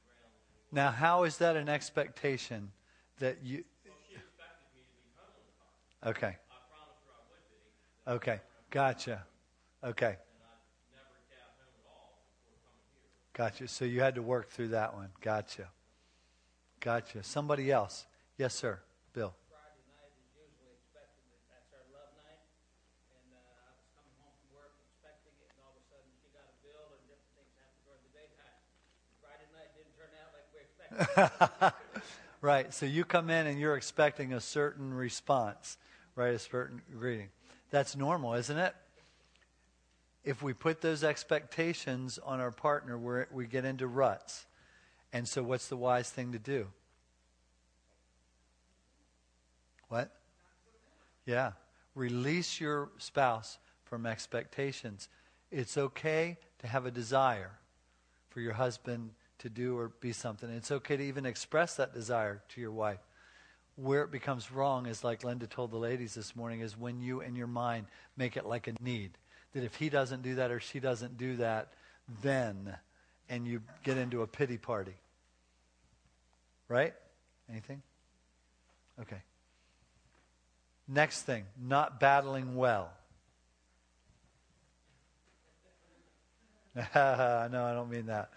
[SPEAKER 1] Now, how is that an expectation that you...
[SPEAKER 4] Well, she expected me to be home on
[SPEAKER 1] Okay.
[SPEAKER 5] I promised her I would be.
[SPEAKER 1] Okay. Gotcha. Okay.
[SPEAKER 5] And I never got home at all before coming here.
[SPEAKER 1] Gotcha. So you had to work through that one. Gotcha. Gotcha. Somebody else. Yes, sir. Bill.
[SPEAKER 4] Friday night is usually expected that that's our love night, and I was coming home from work expecting it, and all of a sudden she got a bill and different things happened during the daytime. Friday night didn't turn out like we expected.
[SPEAKER 1] Right. So you come in and you're expecting a certain response, right? A certain greeting. That's normal, isn't it? If we put those expectations on our partner, we get into ruts. And so what's the wise thing to do? What? Yeah. Release your spouse from expectations. It's okay to have a desire for your husband to do or be something. It's okay to even express that desire to your wife. Where it becomes wrong is, like Linda told the ladies this morning, is when you in your mind make it like a need. That if he doesn't do that or she doesn't do that, then, and you get into a pity party. Right? Anything? Okay. Next thing, not battling well. No, I don't mean that.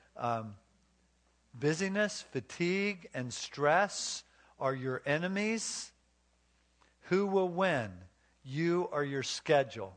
[SPEAKER 1] Busyness, fatigue, and stress are your enemies. Who will win? You or your schedule?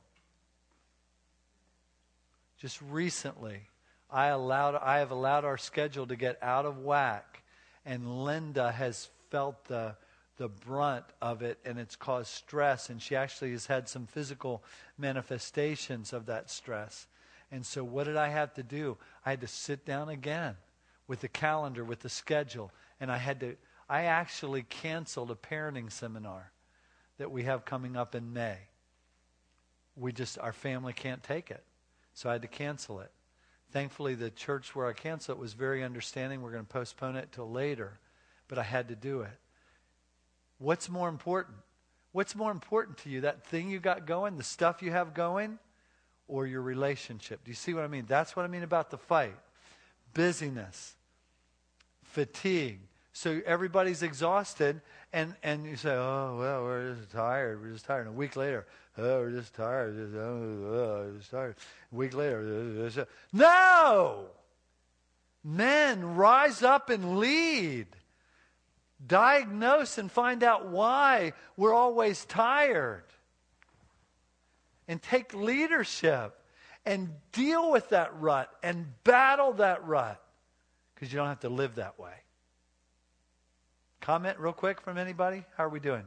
[SPEAKER 1] Just recently, I have allowed our schedule to get out of whack, and Linda has felt the brunt of it, and it's caused stress, and she actually has had some physical manifestations of that stress. And so what did I have to do? I had to sit down again with the calendar, with the schedule, and I actually canceled a parenting seminar that we have coming up in May. Our family can't take it, so I had to cancel it. Thankfully, the church where I canceled it was very understanding. We're going to postpone it till later, but I had to do it. What's more important? What's more important to you? That thing you got going, the stuff you have going, or your relationship? Do you see what I mean? That's what I mean about the fight. Busyness, fatigue. So everybody's exhausted, and you say, oh, well, we're just tired. And a week later, oh, we're just tired. We're just tired. A week later, no! Men, rise up and lead. Diagnose and find out why we're always tired. And take leadership and deal with that rut and battle that rut, because you don't have to live that way. Comment real quick from anybody? How are we doing?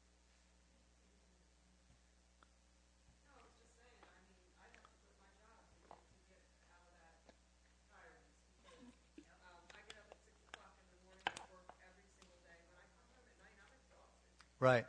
[SPEAKER 1] Right.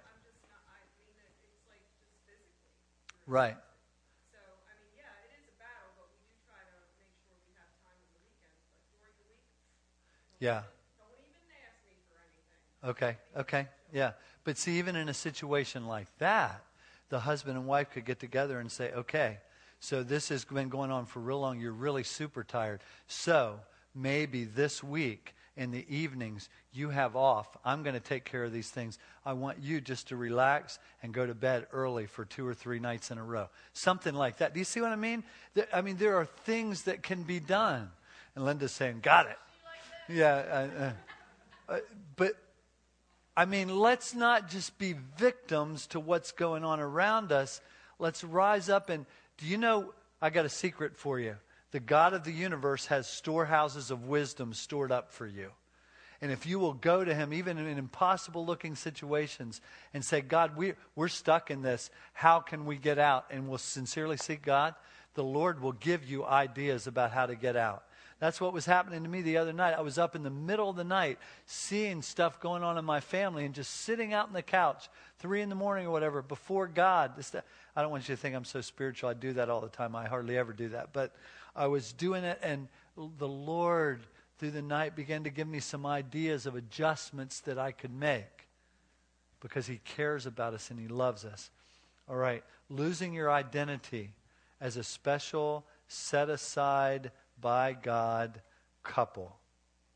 [SPEAKER 1] Right.
[SPEAKER 2] So, I mean, yeah, it is a battle, but we do try to make sure we have time on the weekends. But during the week,
[SPEAKER 1] Yeah.
[SPEAKER 2] don't even ask me for anything.
[SPEAKER 1] Okay. Yeah. But see, even in a situation like that, the husband and wife could get together and say, okay, so this has been going on for real long. You're really super tired. So maybe this week in the evenings you have off. I'm going to take care of these things. I want you just to relax and go to bed early for 2 or 3 nights in a row. Something like that. Do you see what I mean? There are things that can be done. And Linda's saying, got it. Yeah. But, let's not just be victims to what's going on around us. Let's rise up and, do you know, I got a secret for you. The God of the universe has storehouses of wisdom stored up for you. And if you will go to him, even in impossible looking situations, and say, God, we're stuck in this. How can we get out? And we'll sincerely seek God, the Lord will give you ideas about how to get out. That's what was happening to me the other night. I was up in the middle of the night seeing stuff going on in my family and just sitting out on the couch, 3 a.m. or whatever, before God. I don't want you to think I'm so spiritual. I do that all the time. I hardly ever do that. But I was doing it, and the Lord, through the night, began to give me some ideas of adjustments that I could make, because he cares about us and he loves us. All right, losing your identity as a special, set aside by God couple.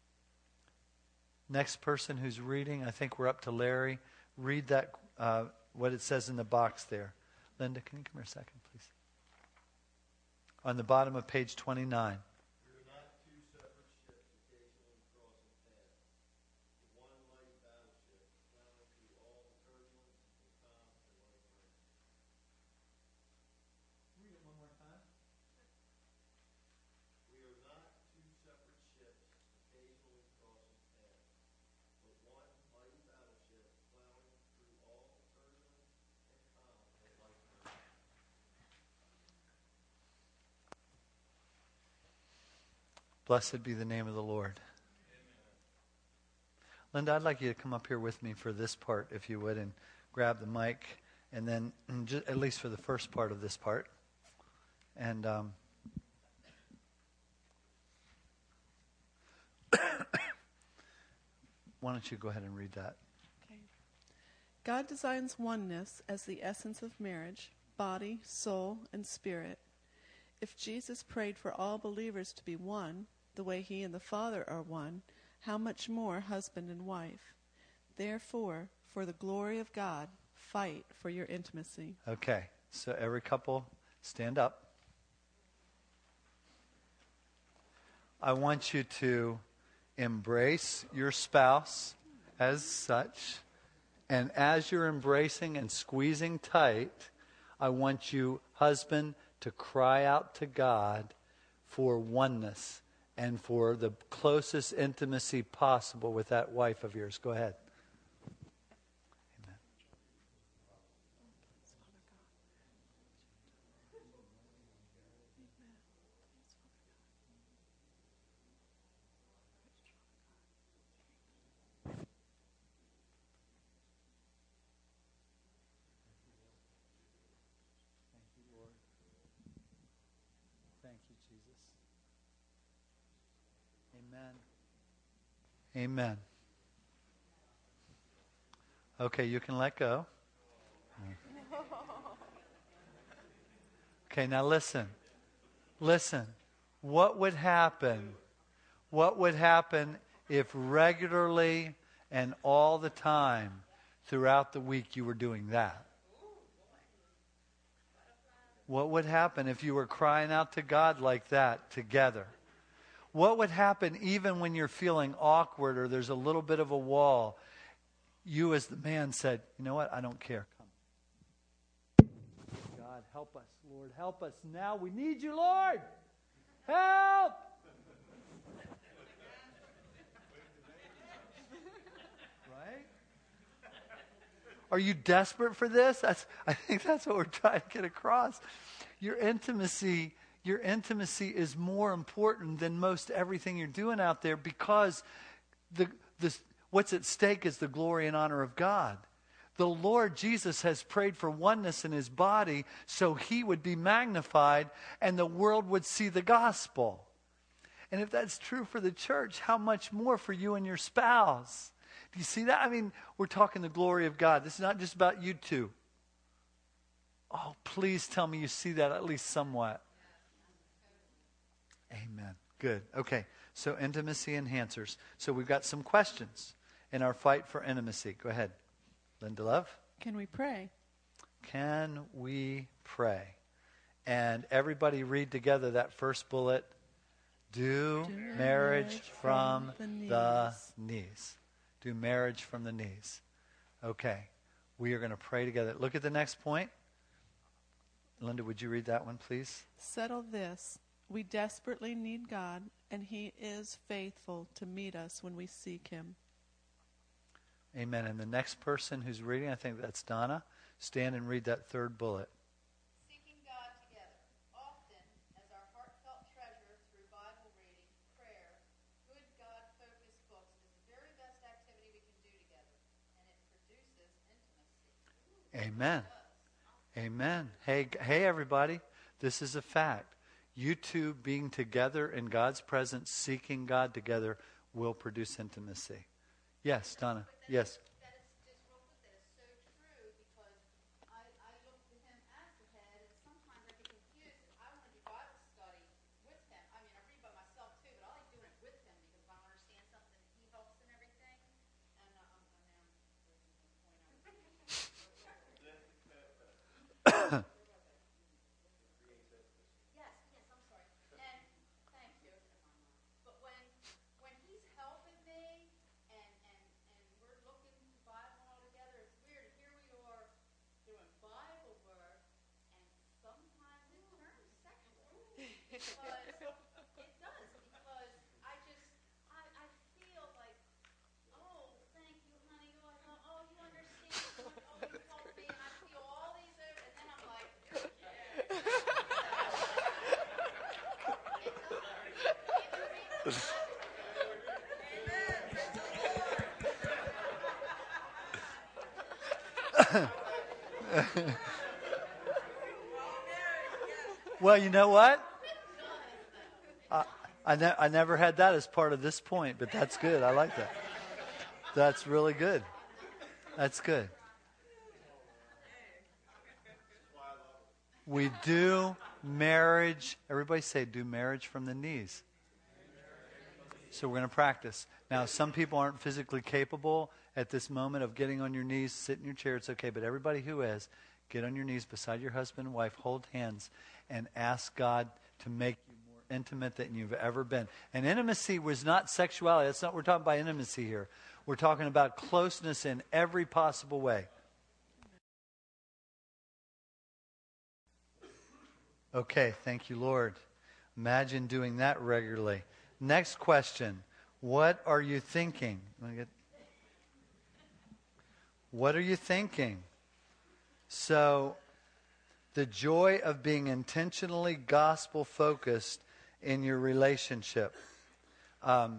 [SPEAKER 1] Next person who's reading, I think we're up to Larry. Read that what it says in the box there. Linda, can you come here a second, please? On the bottom of page 29.
[SPEAKER 6] We are not two separate ships occasionally crossing paths, but one mighty battleship plowing through all the turbulence and calm and light rain.
[SPEAKER 1] Read it one more time.
[SPEAKER 6] We are not two separate ships occasionally crossing paths, but one mighty battleship plowing through all the turbulence and calm and light rain.
[SPEAKER 1] Blessed be the name of the Lord. Linda, I'd like you to come up here with me for this part, if you would, and grab the mic, and then just, at least for the first part of this part. And why don't you go ahead and read that?
[SPEAKER 2] Okay. God designs oneness as the essence of marriage, body, soul, and spirit. If Jesus prayed for all believers to be one, the way he and the Father are one, how much more husband and wife? Therefore, for the glory of God, fight for your intimacy.
[SPEAKER 1] Okay, so every couple, stand up. I want you to embrace your spouse as such. And as you're embracing and squeezing tight, I want you, husband, to cry out to God for oneness and for the closest intimacy possible with that wife of yours. Go ahead. Amen. Thank you, Lord. Thank you, Jesus. Amen. Amen. Okay, you can let go. Okay, now listen. Listen. What would happen? What would happen if regularly and all the time throughout the week you were doing that? What would happen if you were crying out to God like that together? What would happen even when you're feeling awkward or there's a little bit of a wall? You as the man said, you know what? I don't care. Come. God, help us. Lord, help us now. We need you, Lord. Help! Right? Are you desperate for this? I think that's what we're trying to get across. Your intimacy is more important than most everything you're doing out there, because what's at stake is the glory and honor of God. The Lord Jesus has prayed for oneness in his body so he would be magnified and the world would see the gospel. And if that's true for the church, how much more for you and your spouse? Do you see that? I mean, we're talking the glory of God. This is not just about you two. Oh, please tell me you see that at least somewhat. Amen. Good. Okay, so intimacy enhancers. So we've got some questions in our fight for intimacy. Go ahead. Linda Love.
[SPEAKER 2] Can we pray?
[SPEAKER 1] Can we pray? And everybody read together that first bullet. Do marriage from the knees. Do marriage from the knees. Okay. We are going to pray together. Look at the next point. Linda, would you read that one, please?
[SPEAKER 2] Settle this. We desperately need God, and he is faithful to meet us when we seek him.
[SPEAKER 1] Amen. And the next person who's reading, I think that's Donna, stand and read that third bullet.
[SPEAKER 7] Seeking God together, often as our heartfelt treasure through Bible reading, prayer, good God-focused books is the very best activity we can do together, and it produces intimacy.
[SPEAKER 1] Amen. Amen. Hey, everybody. This is a fact. You two being together in God's presence, seeking God together, will produce intimacy. Yes, Donna. Yes.
[SPEAKER 7] That is just real quick. That is so true, because I look to him as the head, and sometimes I get confused. I want to do Bible study with him. I mean, I read by myself too, but I like doing it with him because if I don't understand something, he helps and everything. And I'm losing the point. I feel like, oh, thank you, honey. Oh, you understand. Oh, you helped me. And I feel all these, and then I'm like,
[SPEAKER 1] Well, you know what? I never had that as part of this point, but that's good. I like that. That's really good. That's good. We do marriage. Everybody say, do marriage from the knees. So we're going to practice. Now, some people aren't physically capable at this moment of getting on your knees, sit in your chair. It's okay. But everybody who is, get on your knees beside your husband and wife, hold hands, and ask God to make you more intimate than you've ever been. And intimacy was not sexuality. That's not what we're talking about intimacy here. We're talking about closeness in every possible way. Okay, thank you, Lord. Imagine doing that regularly. Next question. What are you thinking? What are you thinking? So, the joy of being intentionally gospel-focused in your relationship. How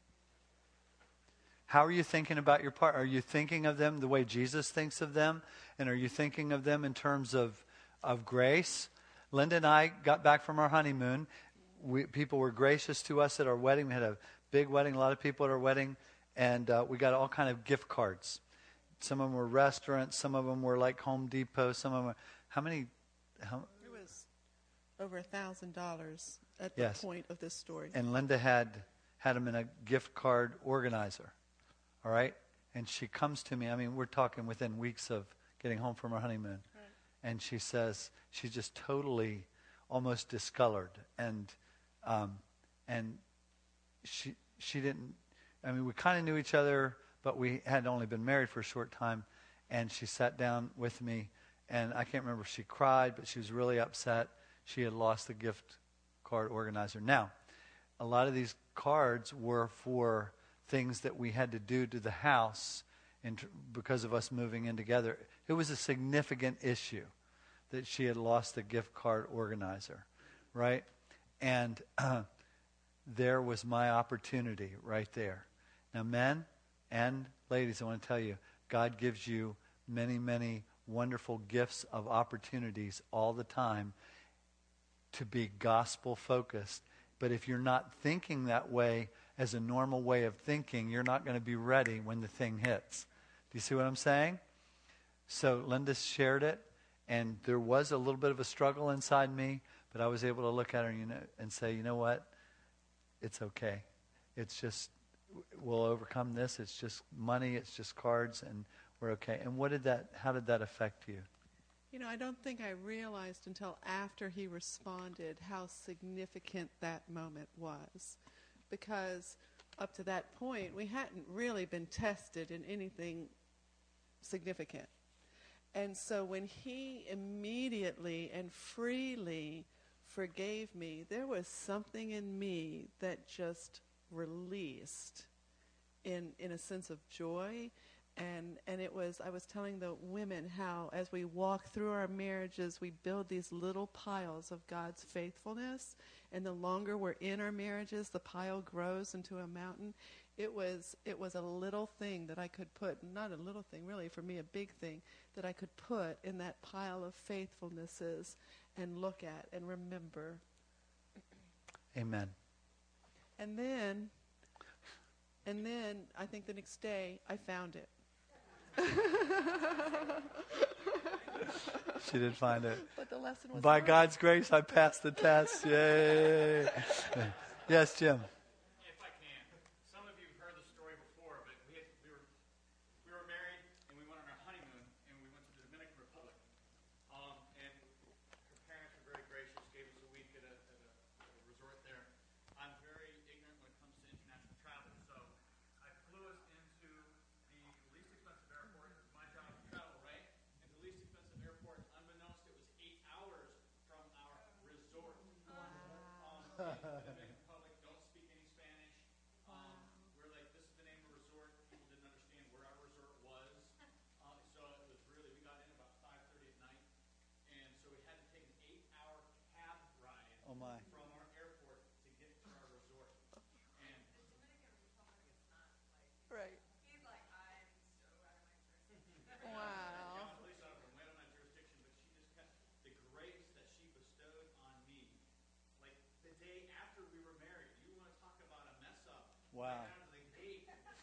[SPEAKER 1] are you thinking about your partner? Are you thinking of them the way Jesus thinks of them? And are you thinking of them in terms of grace? Linda and I got back from our honeymoon. People were gracious to us at our wedding. We had a big wedding, a lot of people at our wedding, and we got all kind of gift cards. Some of them were restaurants, some of them were like Home Depot, some of them were, it
[SPEAKER 2] was over $1,000 at the point of this story.
[SPEAKER 1] And Linda had them in a gift card organizer, all right? And she comes to me, we're talking within weeks of getting home from our honeymoon. Right. And she says, she's just totally almost discolored. And she didn't, we kind of knew each other, but we had only been married for a short time. And she sat down with me, and I can't remember if she cried, but she was really upset. She had lost the gift card organizer. Now, a lot of these cards were for things that we had to do to the house because of us moving in together. It was a significant issue that she had lost the gift card organizer, right? And there was my opportunity right there. Now, men and ladies, I want to tell you, God gives you many, many wonderful gifts of opportunities all the time to be gospel-focused. But if you're not thinking that way as a normal way of thinking, you're not going to be ready when the thing hits. Do you see what I'm saying? So Linda shared it, and there was a little bit of a struggle inside me, but I was able to look at her and say, you know what? It's okay. It's just, we'll overcome this. It's just money. It's just cards, and we're okay. And how did that affect you?
[SPEAKER 2] I don't think I realized until after he responded how significant that moment was. Because up to that point, we hadn't really been tested in anything significant. And so when he immediately and freely forgave me, there was something in me that just released in a sense of joy. And it was, I was telling the women how as we walk through our marriages, we build these little piles of God's faithfulness. And the longer we're in our marriages, the pile grows into a mountain. It was a little thing that I could put, not a little thing, really, for me, a big thing, that I could put in that pile of faithfulnesses and look at and remember.
[SPEAKER 1] Amen.
[SPEAKER 2] And then I think the next day I found it.
[SPEAKER 1] She did find it.
[SPEAKER 2] But the lesson was
[SPEAKER 1] by
[SPEAKER 2] learned.
[SPEAKER 1] God's grace, I passed the test. Yay. Yes, Jim.
[SPEAKER 5] If I can. Some of you have heard the story before, but we were married, and we went on our honeymoon, and we went to the Dominican Republic. And her parents were very gracious, gave us a week at a resort there. I'm very ignorant when it comes to international travel, so I flew us into the least expensive airport. It was my job to travel, right? And the least expensive airport, unbeknownst, it was 8 hours from our resort. Wow. Dominican Republic, don't speak any Spanish. We're like, this is the name of the resort. People didn't understand where our resort was. So it was really, we got in about 5:30 at night. And so we had to take an 8-hour cab ride
[SPEAKER 1] Oh, my.
[SPEAKER 5] from our airport to get to our resort. And
[SPEAKER 8] The Dominican Republic is not like,
[SPEAKER 2] Right.
[SPEAKER 8] he's like, I'm so out of my jurisdiction.
[SPEAKER 2] Wow.
[SPEAKER 5] the police officer went on my jurisdiction, but she just kept the grace that she bestowed on me. Like the day after we were married, you want to talk about a mess up.
[SPEAKER 1] Wow.
[SPEAKER 5] Right out of the gate.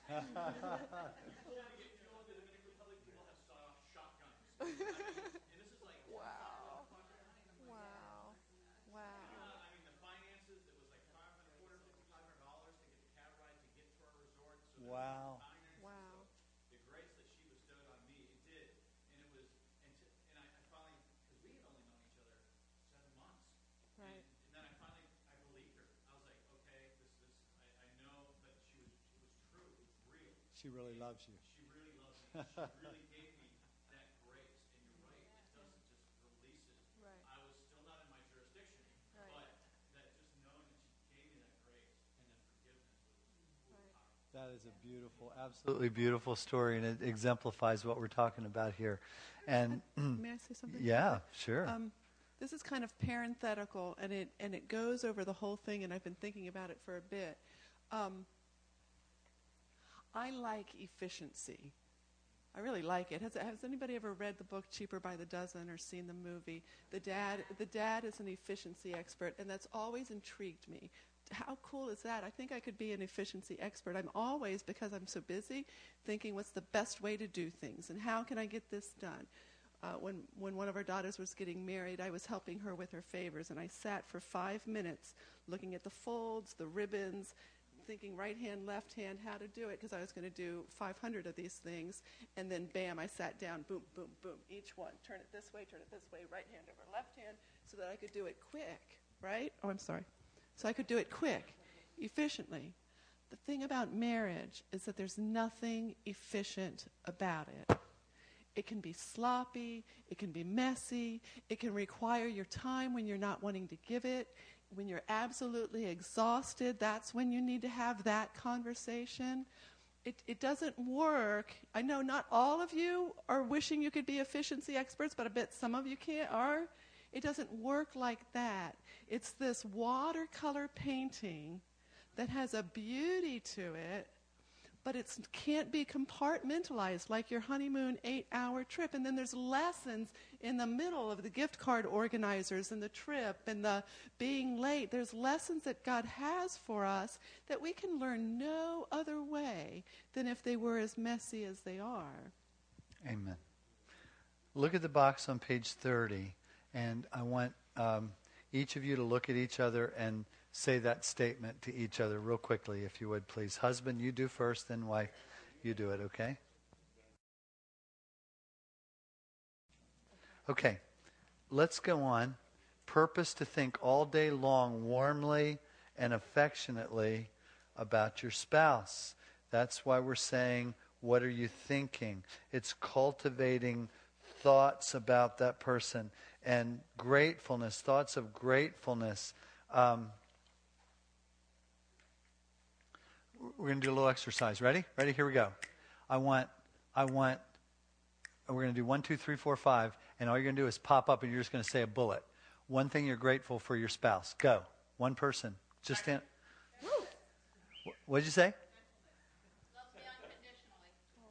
[SPEAKER 5] You go to the Dominican Republic, people have shotguns. And this is like,
[SPEAKER 2] Wow. Wow. Wow.
[SPEAKER 5] I mean, the finances, it was like $500 to get the cab ride to get to our resort. So
[SPEAKER 1] Wow.
[SPEAKER 2] Wow.
[SPEAKER 5] the grace that she bestowed on me, it did. And it was, and I finally, because we had only known each other 7 months.
[SPEAKER 2] Right.
[SPEAKER 5] And then I believed her. I was like, okay, I know, but it was true. It was real.
[SPEAKER 1] She really loves you.
[SPEAKER 5] She really loves me. She really gave me that grace. And you're right, it doesn't just release it.
[SPEAKER 2] Right.
[SPEAKER 5] I was still not in my jurisdiction,
[SPEAKER 2] Right.
[SPEAKER 5] but that just knowing that she gave me that grace and that forgiveness was
[SPEAKER 2] Right.
[SPEAKER 5] powerful.
[SPEAKER 1] That is a beautiful, absolutely beautiful story, and it exemplifies what we're talking about here. And
[SPEAKER 2] May I say something?
[SPEAKER 1] yeah, sure.
[SPEAKER 2] This is kind of parenthetical, and it goes over the whole thing, and I've been thinking about it for a bit. I like efficiency. I really like it. Has anybody ever read the book Cheaper by the Dozen or seen the movie? The dad is an efficiency expert, and that's always intrigued me. How cool is that? I think I could be an efficiency expert. I'm always, because I'm so busy, thinking what's the best way to do things and how can I get this done. When one of our daughters was getting married, I was helping her with her favors, and I sat for 5 minutes looking at the folds, the ribbons, thinking right hand, left hand, how to do it, because I was going to do 500 of these things. And then, bam, I sat down, boom, boom, boom, each one. Turn it this way, right hand over left hand, so that I could do it quick, right? Oh, I'm sorry. So I could do it quick, efficiently. The thing about marriage is that there's nothing efficient about it. It can be sloppy, it can be messy, it can require your time when you're not wanting to give it. When you're absolutely exhausted, that's when you need to have that conversation. It doesn't work. I know not all of you are wishing you could be efficiency experts, but I bet some of you are. It doesn't work like that. It's this watercolor painting that has a beauty to it, but it can't be compartmentalized like your honeymoon 8-hour trip. And then there's lessons in the middle of the gift card organizers and the trip and the being late. There's lessons that God has for us that we can learn no other way than if they were as messy as they are.
[SPEAKER 1] Amen. Look at the box on page 30, and I want each of you to look at each other and say that statement to each other real quickly, if you would, please. Husband, you do first, then wife, you do it, okay? Okay, let's go on. Purpose to think all day long warmly and affectionately about your spouse. That's why we're saying, what are you thinking? It's cultivating thoughts about that person and gratefulness, thoughts of gratefulness. We're going to do a little exercise. Ready? Ready? Here we go. We're going to do 1, 2, 3, 4, 5, and all you're going to do is pop up and you're just going to say a bullet. One thing you're grateful for your spouse. Go. One person. Just stand. What did you say?
[SPEAKER 7] Loves me unconditionally.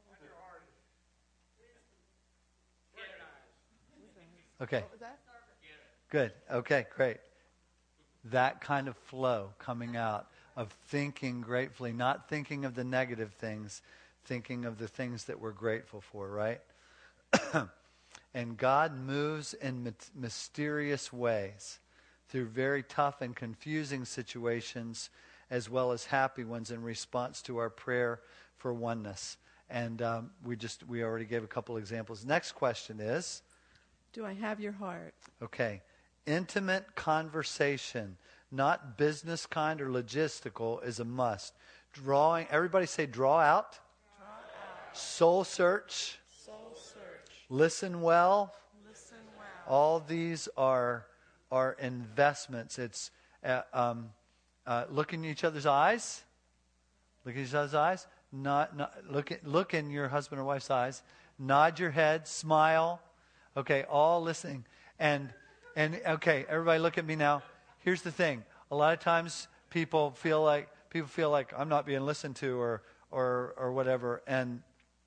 [SPEAKER 1] Okay.
[SPEAKER 2] What was that?
[SPEAKER 1] Good. Okay, great. That kind of flow coming out of thinking gratefully, not thinking of the negative things, thinking of the things that we're grateful for, right? And God moves in mysterious ways through very tough and confusing situations as well as happy ones in response to our prayer for oneness. And we already gave a couple examples. Next question is?
[SPEAKER 2] Do I have your heart?
[SPEAKER 1] Okay. Intimate conversation, not business kind or logistical, is a must. Everybody say draw out.
[SPEAKER 2] Draw out.
[SPEAKER 1] Soul search.
[SPEAKER 2] Soul search.
[SPEAKER 1] Listen well.
[SPEAKER 2] Listen well.
[SPEAKER 1] All these are investments. It's Look in each other's eyes. Look in each other's eyes. Look in your husband or wife's eyes. Nod your head. Smile. Okay, all listening. And okay, everybody look at me now. Here's the thing. A lot of times people feel like I'm not being listened to or whatever, and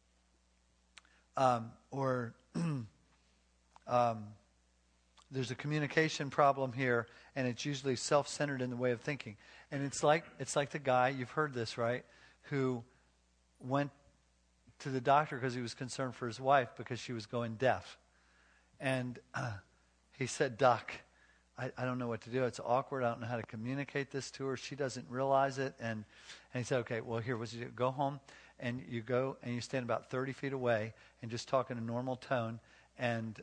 [SPEAKER 1] there's a communication problem here, and it's usually self-centered in the way of thinking. And it's like the guy, you've heard this, right, who went to the doctor because he was concerned for his wife because she was going deaf. And he said, Doc, I don't know what to do. It's awkward. I don't know how to communicate this to her. She doesn't realize it. And he said, okay, well, here, what you do? Go home, and you go and you stand about 30 feet away and just talk in a normal tone and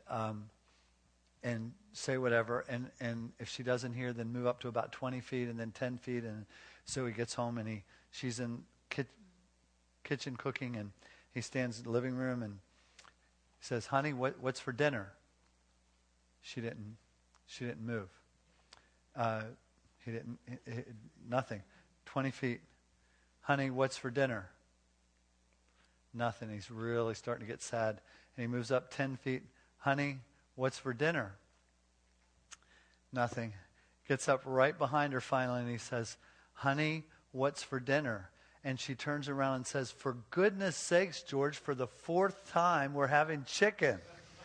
[SPEAKER 1] say whatever. And if she doesn't hear, then move up to about 20 feet and then 10 feet. And so he gets home, and she's in kitchen cooking, and he stands in the living room and he says, honey, what's for dinner? She didn't move. Nothing. 20 feet. Honey, what's for dinner? Nothing. He's really starting to get sad. And he moves up 10 feet. Honey, what's for dinner? Nothing. Gets up right behind her finally, and he says, honey, what's for dinner? And she turns around and says, for goodness sakes, George, for the 4th time, we're having chicken.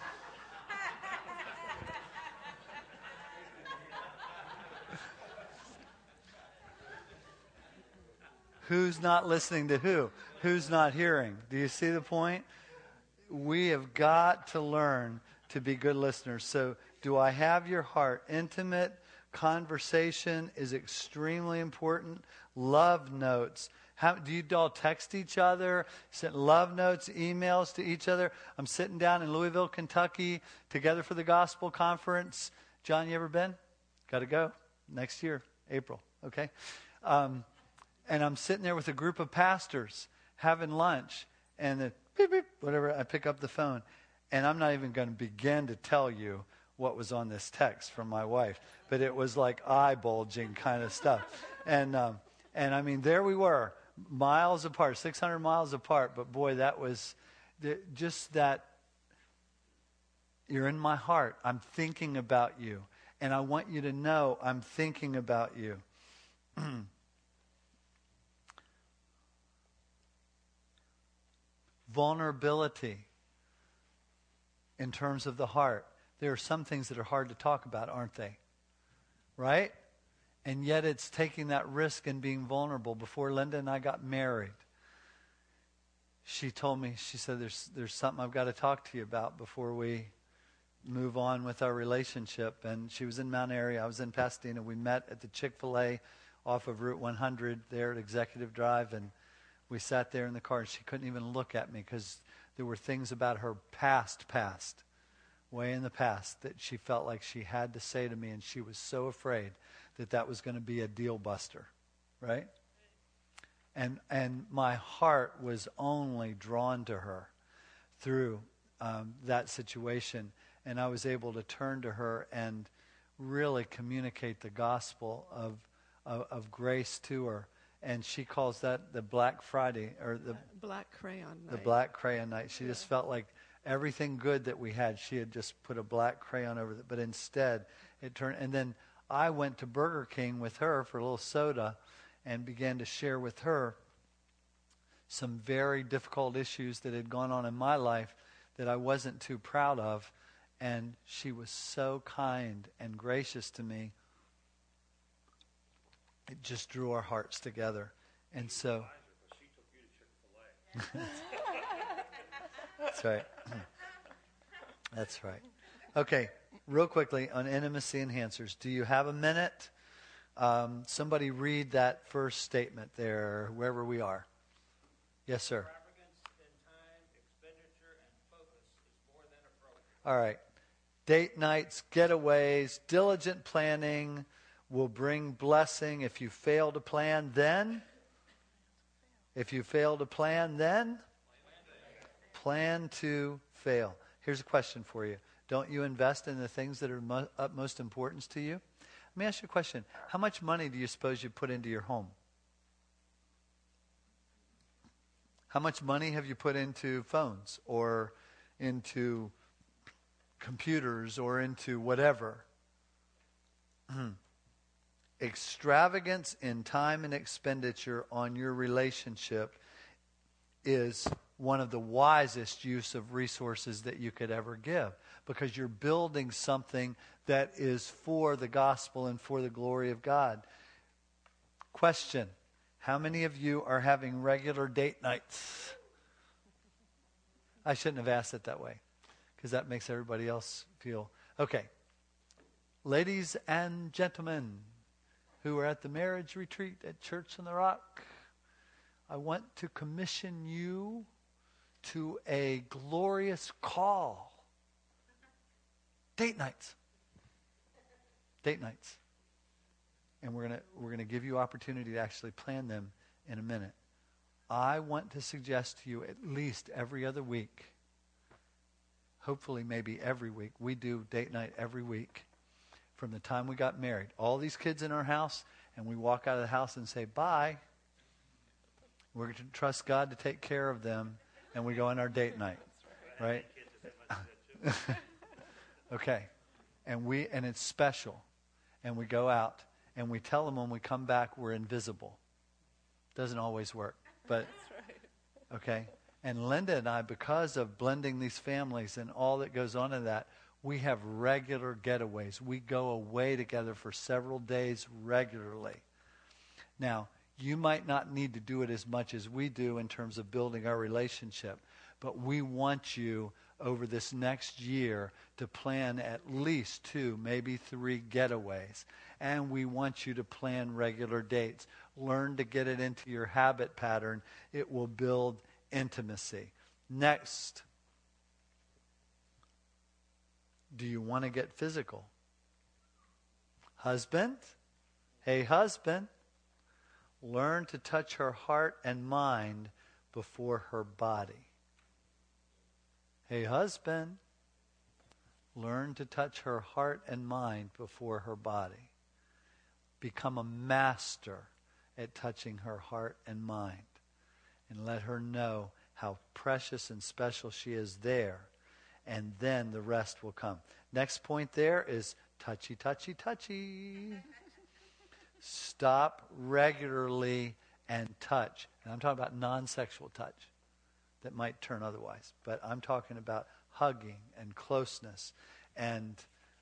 [SPEAKER 1] Who's not listening to who? Who's not hearing? Do you see the point? We have got to learn to be good listeners. So, do I have your heart? Intimate conversation is extremely important. Love notes. Do you all text each other, send love notes, emails to each other? I'm sitting down in Louisville, Kentucky, Together for the Gospel Conference. John, you ever been? Got to go. Next year, April. Okay? And I'm sitting there with a group of pastors having lunch, and the beep, beep, whatever, I pick up the phone. And I'm not even going to begin to tell you what was on this text from my wife, but it was like eye-bulging kind of stuff. And I mean, there we were, miles apart, 600 miles apart, but boy, that was just that you're in my heart. I'm thinking about you, and I want you to know I'm thinking about you. Vulnerability in terms of the heart. There are some things that are hard to talk about, aren't they? Right? And yet it's taking that risk and being vulnerable. Before Linda and I got married, she told me, she said, there's something I've got to talk to you about before we move on with our relationship. And she was in Mount Airy. I was in Pasadena. We met at the Chick-fil-A off of Route 100 there at Executive Drive. And we sat there in the car, and she couldn't even look at me because there were things about her past, way in the past, that she felt like she had to say to me, and she was so afraid that was going to be a deal buster, right? And my heart was only drawn to her through that situation, and I was able to turn to her and really communicate the gospel of grace to her. And she calls that the Black Friday, or the
[SPEAKER 2] Black Crayon Night.
[SPEAKER 1] The Black Crayon Night. She just felt like everything good that we had, she had just put a black crayon over it. But instead, it turned. And then I went to Burger King with her for a little soda and began to share with her some very difficult issues that had gone on in my life that I wasn't too proud of. And she was so kind and gracious to me. It just drew our hearts together. And so... That's right. That's right. Okay, real quickly on intimacy enhancers. Do you have a minute? Somebody read that first statement there, wherever we are. Yes, sir.
[SPEAKER 4] Extravagance in time, expenditure, and focus is more than appropriate.
[SPEAKER 1] All right. Date nights, getaways, diligent planning will bring blessing. If you fail to plan, then? If you fail to plan, then? Plan to fail. Here's a question for you. Don't you invest in the things that are utmost importance to you? Let me ask you a question. How much money do you suppose you put into your home? How much money have you put into phones or into computers or into whatever? Extravagance in time and expenditure on your relationship is one of the wisest use of resources that you could ever give, because you're building something that is for the gospel and for the glory of God. Question: how many of you are having regular date nights? I shouldn't have asked it that way, because that makes everybody else feel... Okay. Ladies and gentlemen who are at the marriage retreat at Church on the Rock, I want to commission you to a glorious call. Date nights. Date nights. And we're going to give you opportunity to actually plan them in a minute. I want to suggest to you at least every other week, hopefully maybe every week. We do date night every week from the time we got married. All these kids in our house, and we walk out of the house and say, bye. We're going to trust God to take care of them, and we go on our date night. Right? Okay. And it's special. And we go out, and we tell them when we come back we're invisible. Doesn't always work. But, okay. And Linda and I, because of blending these families and all that goes on in that, we have regular getaways. We go away together for several days regularly. Now, you might not need to do it as much as we do in terms of building our relationship, but we want you over this next year to plan at least 2, maybe 3 getaways. And we want you to plan regular dates. Learn to get it into your habit pattern. It will build intimacy. Next, do you want to get physical? Husband? Hey, husband. Learn to touch her heart and mind before her body. Hey, husband. Learn to touch her heart and mind before her body. Become a master at touching her heart and mind. And let her know how precious and special she is there. And then the rest will come. Next point there is touchy, touchy, touchy. Stop regularly and touch. And I'm talking about non-sexual touch that might turn otherwise. But I'm talking about hugging and closeness. And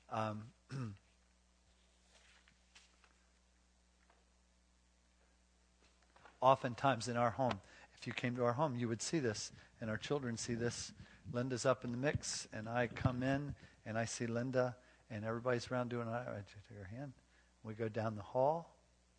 [SPEAKER 1] oftentimes in our home, if you came to our home, you would see this. And our children see this. Linda's up in the mix, and I come in, and I see Linda, and everybody's around doing it. I take her hand. We go down the hall.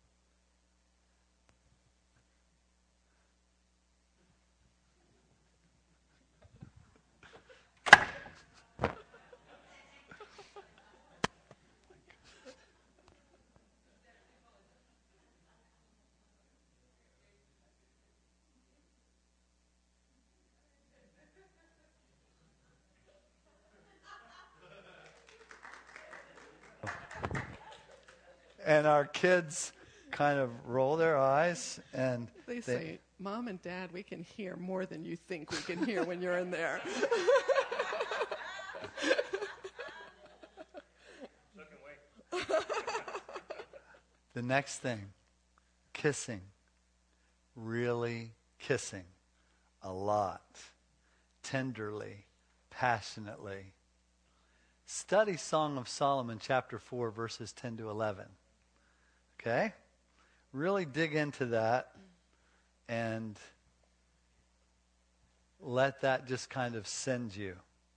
[SPEAKER 1] And our kids kind of roll their eyes, and
[SPEAKER 2] They say, Mom and Dad, we can hear more than you think we can hear when you're in there.
[SPEAKER 1] The next thing, kissing. Really kissing. A lot. Tenderly. Passionately. Study Song of Solomon, chapter 4, verses 10 to 11. Okay? Really dig into that and let that just kind of send you.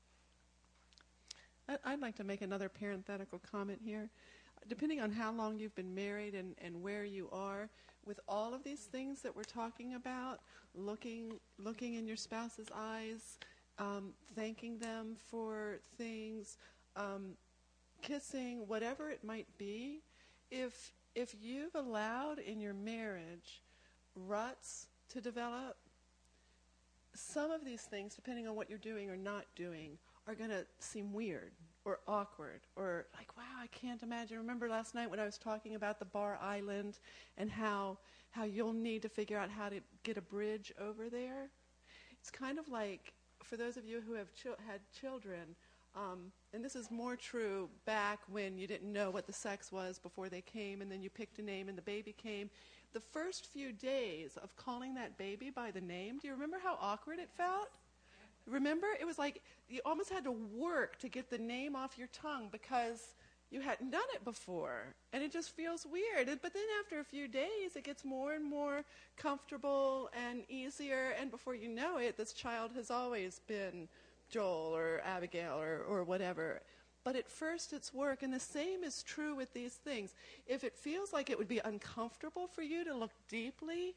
[SPEAKER 2] I'd like to make another parenthetical comment here. Depending on how long you've been married and where you are, with all of these things that we're talking about, looking in your spouse's eyes, thanking them for things, kissing, whatever it might be, if you've allowed in your marriage ruts to develop, some of these things, depending on what you're doing or not doing, are going to seem weird or awkward or like, wow, I can't imagine. Remember last night when I was talking about the Bar Island and how you'll need to figure out how to get a bridge over there? It's kind of like, for those of you who have had children, and this is more true back when you didn't know what the sex was before they came, and then you picked a name and the baby came. The first few days of calling that baby by the name, do you remember how awkward it felt? Remember? It was like you almost had to work to get the name off your tongue because you hadn't done it before. And it just feels weird. But then after a few days, it gets more and more comfortable and easier. And before you know it, this child has always been Joel or Abigail or whatever. But at first it's work. And the same is true with these things. If it feels like it would be uncomfortable for you to look deeply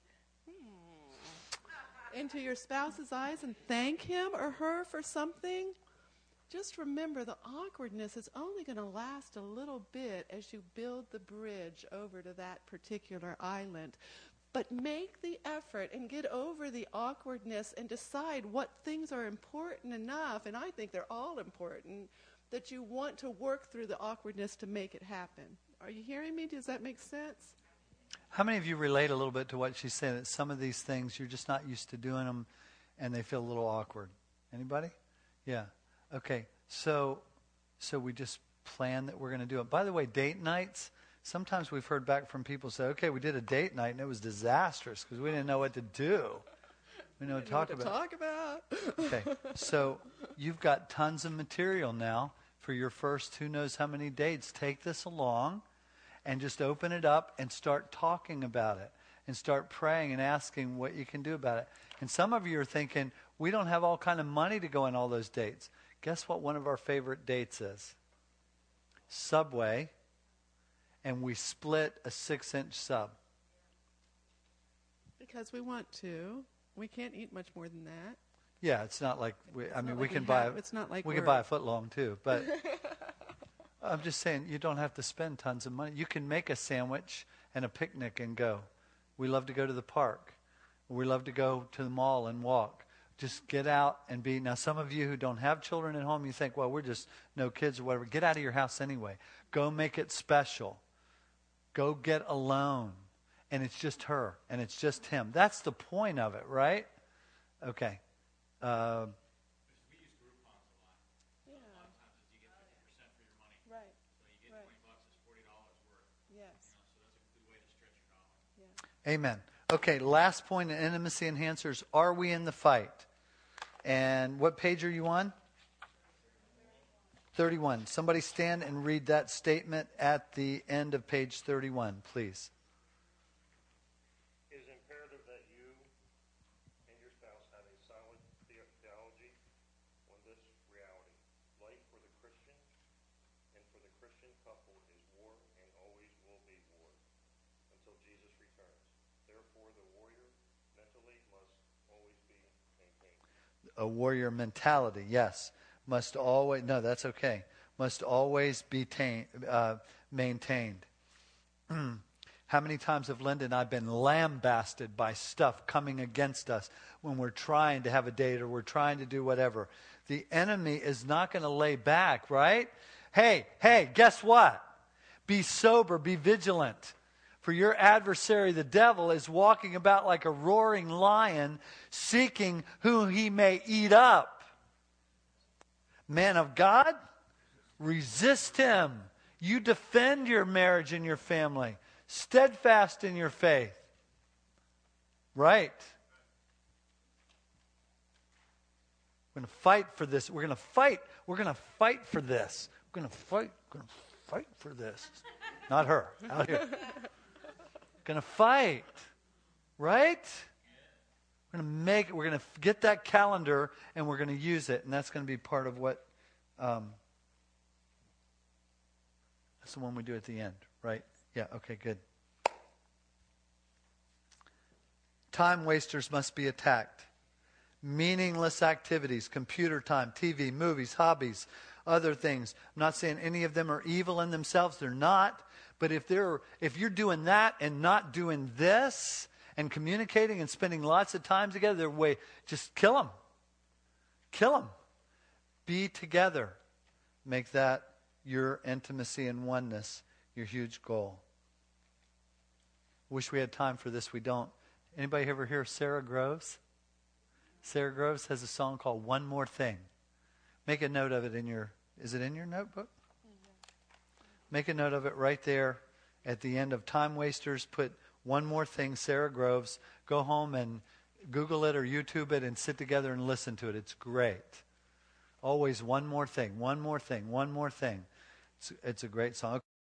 [SPEAKER 2] into your spouse's eyes and thank him or her for something, just remember the awkwardness is only going to last a little bit as you build the bridge over to that particular island. But make the effort and get over the awkwardness and decide what things are important enough, and I think they're all important, that you want to work through the awkwardness to make it happen. Are you hearing me? Does that make sense?
[SPEAKER 1] How many of you relate a little bit to what she's saying, that some of these things you're just not used to doing them and they feel a little awkward? Anybody? Yeah. Okay. So we just plan that we're going to do it. By the way, date nights, sometimes we've heard back from people say, okay, we did a date night and it was disastrous because we didn't know what to do. We didn't know what to talk about. Okay. So you've got tons of material now for your first who knows how many dates. Take this along and just open it up and start talking about it and start praying and asking what you can do about it. And some of you are thinking, we don't have all kind of money to go on all those dates. Guess what one of our favorite dates is? Subway. And we split a 6-inch sub.
[SPEAKER 2] Because we want to. We can't eat much more than that.
[SPEAKER 1] Yeah, it's not like we can buy a foot long too, but I'm just saying you don't have to spend tons of money. You can make a sandwich and a picnic and go. We love to go to the park. We love to go to the mall and walk. Just get out and be. Now, some of you who don't have children at home, you think, well, we're just no kids or whatever. Get out of your house anyway. Go make it special. Go get alone. And it's just her and it's just him. That's the point of it, right? Okay.
[SPEAKER 5] We use Groupons a lot.
[SPEAKER 2] Yeah.
[SPEAKER 5] A lot of times you get 50% for your money.
[SPEAKER 2] Right.
[SPEAKER 5] So you get $20, it's $40 worth.
[SPEAKER 2] Yes.
[SPEAKER 5] So that's a good way to stretch your dollar.
[SPEAKER 2] Yeah.
[SPEAKER 1] Amen. Okay, last point in intimacy enhancers. Are we in the fight? And what page are you on? 31. Somebody stand and read that statement at the end of page 31, please.
[SPEAKER 6] It is imperative that you and your spouse have a solid theology on this reality. Life for the Christian and for the Christian couple is war and always will be war until Jesus returns. Therefore, the warrior mentally must always be maintained.
[SPEAKER 1] A warrior mentality, yes. Must always, no, that's okay. Must always be maintained. How many times have Linda and I been lambasted by stuff coming against us when we're trying to have a date or we're trying to do whatever? The enemy is not going to lay back, right? Hey, guess what? Be sober, be vigilant. For your adversary, the devil, is walking about like a roaring lion, seeking whom he may eat up. Man of God, resist him. You defend your marriage and your family. Steadfast in your faith. Right. We're going to fight for this. We're going to fight. We're going to fight for this. We're going to fight for this. Not her. Out here. Going to fight. Right? We're going to get that calendar and we're going to use it, and that's going to be part of what that's the one we do at the end, right? Yeah, okay, good. Time wasters must be attacked. Meaningless activities, computer time, TV, movies, hobbies, other things. I'm not saying any of them are evil in themselves. They're not. But if you're doing that and not doing this, and communicating and spending lots of time together, just kill them. Kill them. Be together. Make that your intimacy and oneness your huge goal. Wish we had time for this. We don't. Anybody ever hear of Sarah Groves? Sarah Groves has a song called One More Thing. Make a note of it in your, is it in your notebook? Make a note of it right there at the end of Time Wasters. Put One More Thing, Sarah Groves. Go home and Google it or YouTube it and sit together and listen to it. It's great. Always one more thing, one more thing, one more thing. It's a great song.